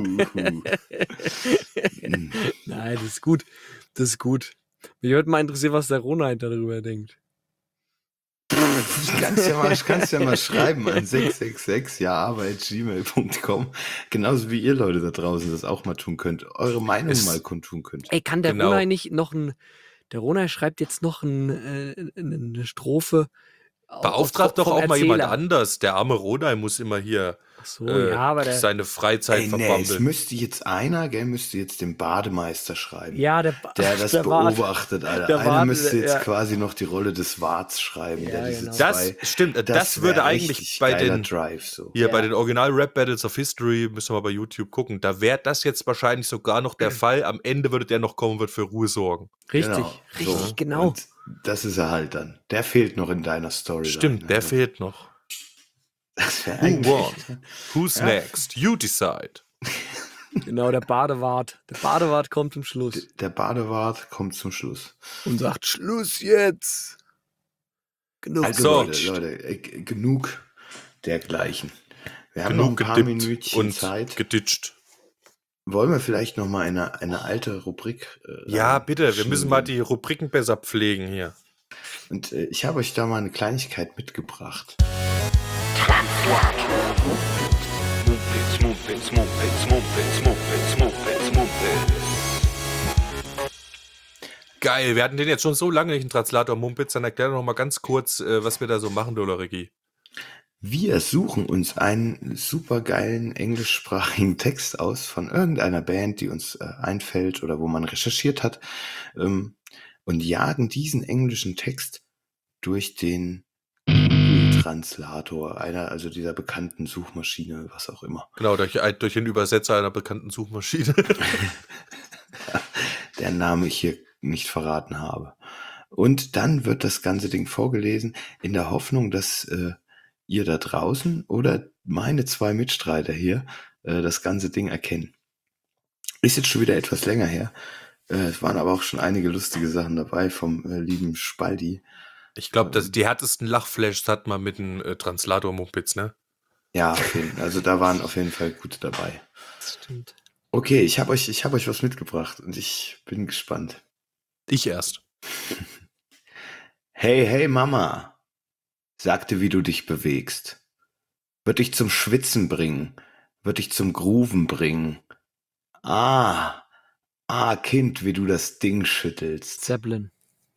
Nein, das ist gut. Das ist gut. Mich würde mal interessieren, was der Ronald darüber denkt. Ich kann's ja mal, ich kann's ja mal schreiben an sechs sechs sechs ja bei gmail punkt com. Genauso wie ihr Leute da draußen das auch mal tun könnt. Eure Meinung Es- mal kundtun könnt. Ey, kann der Genau. Ronald nicht noch ein. Der Ronald schreibt jetzt noch ein, äh, eine Strophe. auf- Beauftragt doch vom auch mal jemand Erzähler. anders. Der arme Ronay muss immer hier Ach so, äh, ja, aber der. seine Freizeit Ey, nee, es verbambeln. müsste jetzt einer, gell, müsste jetzt den Bademeister schreiben. Ja, der, Der das der Wart. beobachtet, Alter. der Einer Wart, müsste jetzt ja. quasi noch die Rolle des Warts schreiben. Ja, der diese genau. Das zwei, stimmt, das, das würde wär eigentlich richtig bei geiler den, Drive so. hier Ja. bei den Original Rap Battles of History, müssen wir mal bei YouTube gucken, da wäre das jetzt wahrscheinlich sogar noch der Fall. Am Ende würde der noch kommen und wird für Ruhe sorgen. Richtig, richtig, so. genau. Und das ist er halt dann. Der fehlt noch in deiner Story. Stimmt, der fehlt noch. Das wäre Who eigentlich. won? Who's Ja. next? You decide. Genau, der Badewart. Der Badewart kommt zum Schluss Der Badewart kommt zum Schluss. und sagt, Schluss jetzt. Genug Also So. Leute, Leute, äh, g- genug dergleichen. Wir haben Genug noch ein paar gedippt Minütchen und Zeit. geditscht. Wollen wir vielleicht noch mal eine, eine alte Rubrik äh, Ja, bitte, wir müssen mal reinschnüren? die Rubriken besser pflegen hier. Und äh, ich habe euch da mal eine Kleinigkeit mitgebracht. Mumpitz, Mumpitz, Mumpitz, Mumpitz, Mumpitz, Mumpitz, Mumpitz. Geil, wir hatten den jetzt schon so lange nicht, einen Translator Mumpitz, dann erklär doch noch mal ganz kurz, äh, was wir da so machen, Dollaregi. Wir suchen uns einen supergeilen englischsprachigen Text aus von irgendeiner Band, die uns äh, einfällt oder wo man recherchiert hat, ähm, und jagen diesen englischen Text durch den Google-Translator, einer, also dieser bekannten Suchmaschine, was auch immer. Genau, durch, durch den Übersetzer einer bekannten Suchmaschine. Der Name ich hier nicht verraten habe. Und dann wird das ganze Ding vorgelesen in der Hoffnung, dass äh, ihr da draußen oder meine zwei Mitstreiter hier äh, das ganze Ding erkennen. Ist jetzt schon wieder etwas länger her. Äh, es waren aber auch schon einige lustige Sachen dabei vom äh, lieben Spaldi. Ich glaube, die härtesten Lachflashs hat man mit dem äh, Translator Mumpitz, ne? Ja, auf jeden, also da waren auf jeden Fall gute dabei. Das stimmt. Okay, ich habe euch, ich habe euch was mitgebracht und ich bin gespannt. Ich erst. Hey, hey Mama, sagte, wie du dich bewegst. Wird dich zum Schwitzen bringen, wird dich zum Grooven bringen. Ah, ah, Kind, wie du das Ding schüttelst. Zeppelin.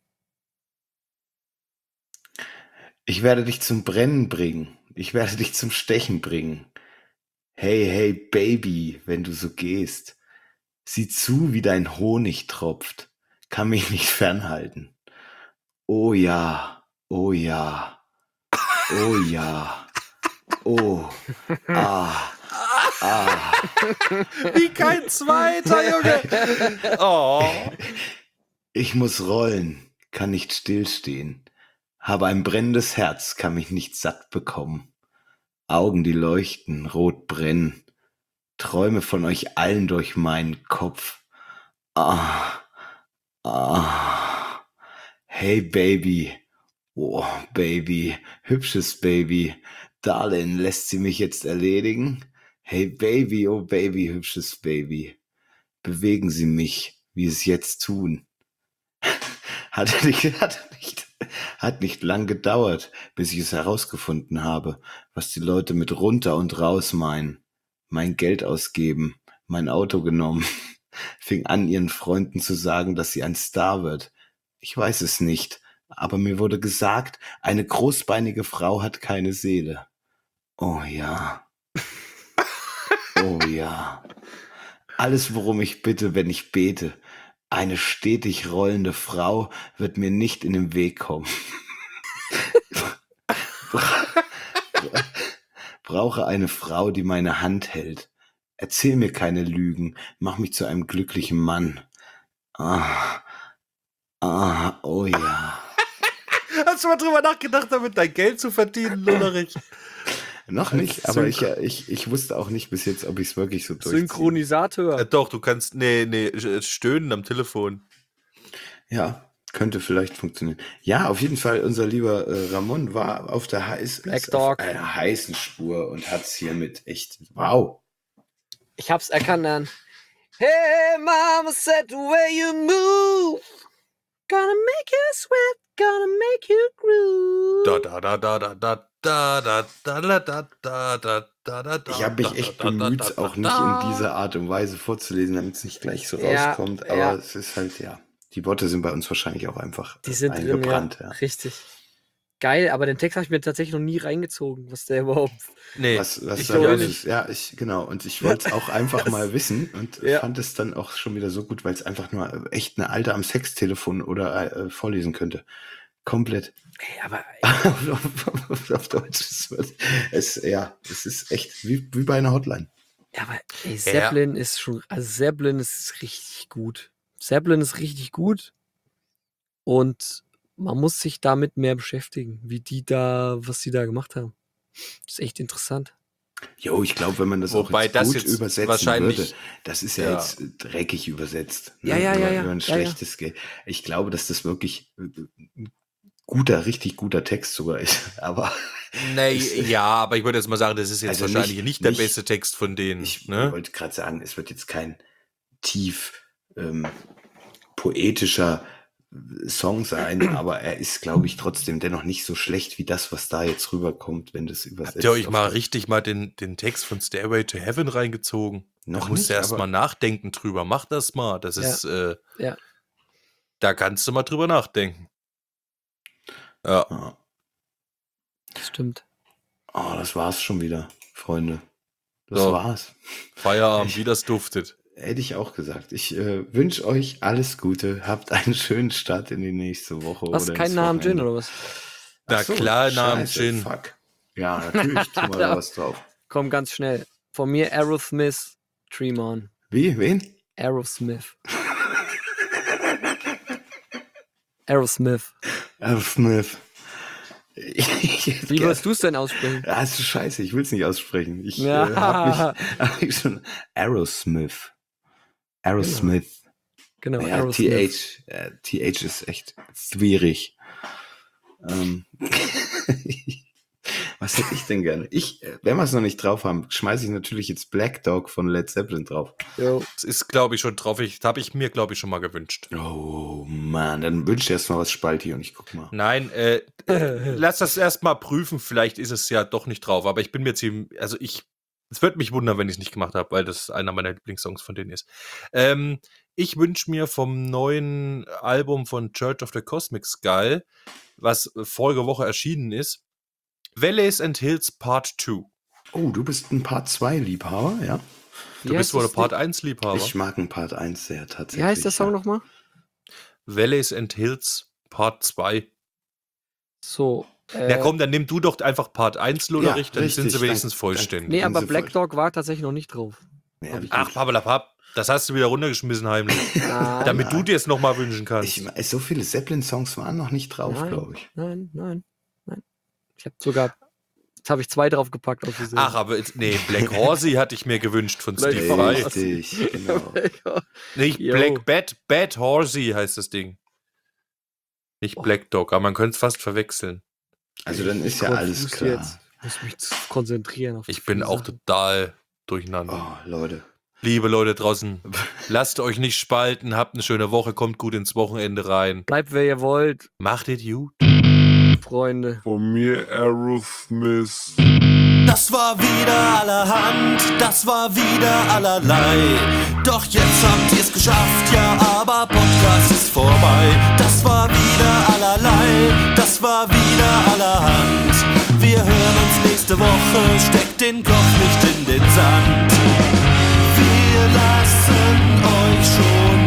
Ich werde dich zum Brennen bringen, ich werde dich zum Stechen bringen. Hey, hey, Baby, wenn du so gehst. Sieh zu, wie dein Honig tropft, kann mich nicht fernhalten. Oh ja, oh ja, oh ja, oh, ah, ah. Wie kein zweiter, Junge. Oh. Ich muss rollen, kann nicht stillstehen. Habe ein brennendes Herz, kann mich nicht satt bekommen. Augen, die leuchten, rot brennen. Träume von euch allen durch meinen Kopf. Ah, ah. Hey Baby, oh Baby, hübsches Baby. Darling, lässt sie mich jetzt erledigen? Hey Baby, oh Baby, hübsches Baby. Bewegen Sie mich, wie es jetzt tun. Hat nicht, hat nicht, hat nicht lang gedauert, bis ich es herausgefunden habe, was die Leute mit runter und raus meinen. Mein Geld ausgeben, mein Auto genommen, fing an, ihren Freunden zu sagen, dass sie ein Star wird. Ich weiß es nicht, aber mir wurde gesagt, eine großbeinige Frau hat keine Seele. Oh ja. Oh ja. Alles, worum ich bitte, wenn ich bete. Eine stetig rollende Frau wird mir nicht in den Weg kommen. Brauche eine Frau, die meine Hand hält. Erzähl mir keine Lügen, mach mich zu einem glücklichen Mann. Ah, ah, oh ja. Hast du mal drüber nachgedacht, damit dein Geld zu verdienen, Lollerich? Noch nicht, aber ich, ich, ich wusste auch nicht bis jetzt, ob ich es wirklich so durchziehe. Synchronisator. Äh, doch, du kannst, nee, nee, stöhnen am Telefon. Ja, könnte vielleicht funktionieren. Ja, auf jeden Fall, unser lieber äh, Ramon war auf der heiß, Black ist auf Dog. einer heißen Spur und hat es hier mit echt, wow. Ich hab's erkannt dann. Hey, Mama said the way you move, gonna make you sweat, gonna make you groove. Da, da, da, da, da, da. Da, da, da, da, da, da, da, da, da, Ich habe mich echt da, da, bemüht, da, da, auch nicht da. in dieser Art und Weise vorzulesen, damit es nicht gleich so Ja, rauskommt. Aber ja. es ist halt, ja, die Worte sind bei uns wahrscheinlich auch einfach Die äh, sind drin, ja. eingebrannt. Ja. Richtig. Geil, aber den Text habe ich mir tatsächlich noch nie reingezogen, was der überhaupt. Nee, Was, was Ich da glaube los nicht. ist. Ja, ich, genau. Und ich wollte es auch einfach mal wissen und Ja. fand es dann auch schon wieder so gut, weil es einfach nur echt eine Alte am Sextelefon oder äh, vorlesen könnte. Komplett. Ey, aber auf, auf, auf Deutsch. Es, wird, es, ja, es ist echt wie, wie bei einer Hotline. Ja, aber ey, Zeppelin ist schon, also Zeppelin ist richtig gut. Zeppelin ist richtig gut und man muss sich damit mehr beschäftigen, wie die da, was die da gemacht haben. Das ist echt interessant. Jo, ich glaube, wenn man das Wobei auch jetzt das gut jetzt übersetzen wahrscheinlich- würde, das ist ja, Ja. jetzt dreckig übersetzt. Ja, ja, ja, über, ja. über ein Ja, ja. schlechtes Geld. Ich glaube, dass das wirklich ein guter, richtig guter Text sogar ist. Aber Nee, ja, aber ich würde jetzt mal sagen, das ist jetzt Also wahrscheinlich nicht- nicht, der nicht- beste Text von denen. ich ne? wollte gerade sagen, es wird jetzt kein tief ähm, poetischer Song sein, aber er ist, glaube ich, trotzdem dennoch nicht so schlecht wie das, was da jetzt rüberkommt, wenn das übersetzt. Habt ihr euch auf- mal richtig mal den, den Text von Stairway to Heaven reingezogen? Noch da musst nicht, du erst aber- mal nachdenken drüber. Mach das mal. Das Ja. ist, äh, Ja. da kannst du mal drüber nachdenken. Ja. Ja. Das stimmt. Oh, das war's schon wieder, Freunde. Das So. war's. Feierabend, wie das duftet. Hätte ich auch gesagt. Ich äh, wünsche euch alles Gute. Habt einen schönen Start in die nächste Woche. Was, oder kein ins Namen Gin Wochenende. oder was? Na Ach so, klar, Namen scheiße, Gin. Fuck. Ja, natürlich tun wir da was drauf. Komm, ganz schnell. Von mir Aerosmith, Tremon. Wie? Wen? Aerosmith. Aerosmith. Al Smith. Wie würdest du es denn aussprechen? Ja, ist scheiße, ich will es nicht aussprechen. Ich Ja. äh, habe mich, hab mich schon. Aerosmith. Aerosmith. Genau, Ja, Aerosmith. T H. Äh, T H ist echt schwierig. Ähm. Was hätte ich denn gerne? Ich, äh, wenn wir es noch nicht drauf haben, schmeiße ich natürlich jetzt Black Dog von Led Zeppelin drauf. Jo. Das ist, glaube ich, schon drauf. Ich, das habe ich mir, glaube ich, schon mal gewünscht. Oh Mann, dann wünsche ich erst mal was Spalti und ich guck mal. Nein, äh, äh, lass das erstmal prüfen. Vielleicht ist es ja doch nicht drauf. Aber ich bin mir ziemlich, also ich, es würde mich wundern, wenn ich es nicht gemacht habe, weil das einer meiner Lieblingssongs von denen ist. Ähm, ich wünsche mir vom neuen Album von Church of the Cosmic Skull, was vorige Woche erschienen ist, Valleys and Hills Part zwei. Oh, du bist ein Part zwei Liebhaber, ja? Du Wie bist heißt wohl das ein Part Ding? eins Liebhaber. Ich mag einen Part eins sehr tatsächlich. Wie heißt der Song ja. nochmal? Valleys and Hills Part zwei. So. Äh, Ja komm, dann nimm du doch einfach Part eins, Lullerich, dann richtig, sind sie wenigstens danke, vollständig. nee, sind aber sie Black voll. Dog war tatsächlich noch nicht drauf. Ja, ich- Ach, Pappelapapp, das hast du wieder runtergeschmissen heimlich. Ah, Damit du dir es nochmal wünschen kannst. ich, so viele Zeppelin-Songs waren noch nicht drauf, Nein. glaube ich. Nein, nein, nein. Ich habe sogar, jetzt habe ich zwei drauf gepackt auf diese. Ach, aber jetzt, nee, Black Horsey hatte ich mir gewünscht von Black Steve Horsey. Vai. Richtig, genau. Nicht Jo. Black Bad, Bad Horsey heißt das Ding. Nicht Oh. Black Dog, aber man könnte es fast verwechseln. Also dann ist ja Konfus alles klar. Jetzt. Ich muss mich zu konzentrieren auf Ich bin viele auch Sachen. total durcheinander. Oh, Leute. Liebe Leute draußen, lasst euch nicht spalten, habt eine schöne Woche, kommt gut ins Wochenende rein. Bleibt, wer ihr wollt, Macht es gut. Freunde. Von mir Aerosmith. Das war wieder allerhand, das war wieder allerlei. Doch jetzt habt ihr's geschafft, ja, aber Podcast ist vorbei. Das war wieder allerlei, das war wieder allerhand. Wir hören uns nächste Woche, steckt den Kopf nicht in den Sand. Wir lassen euch schon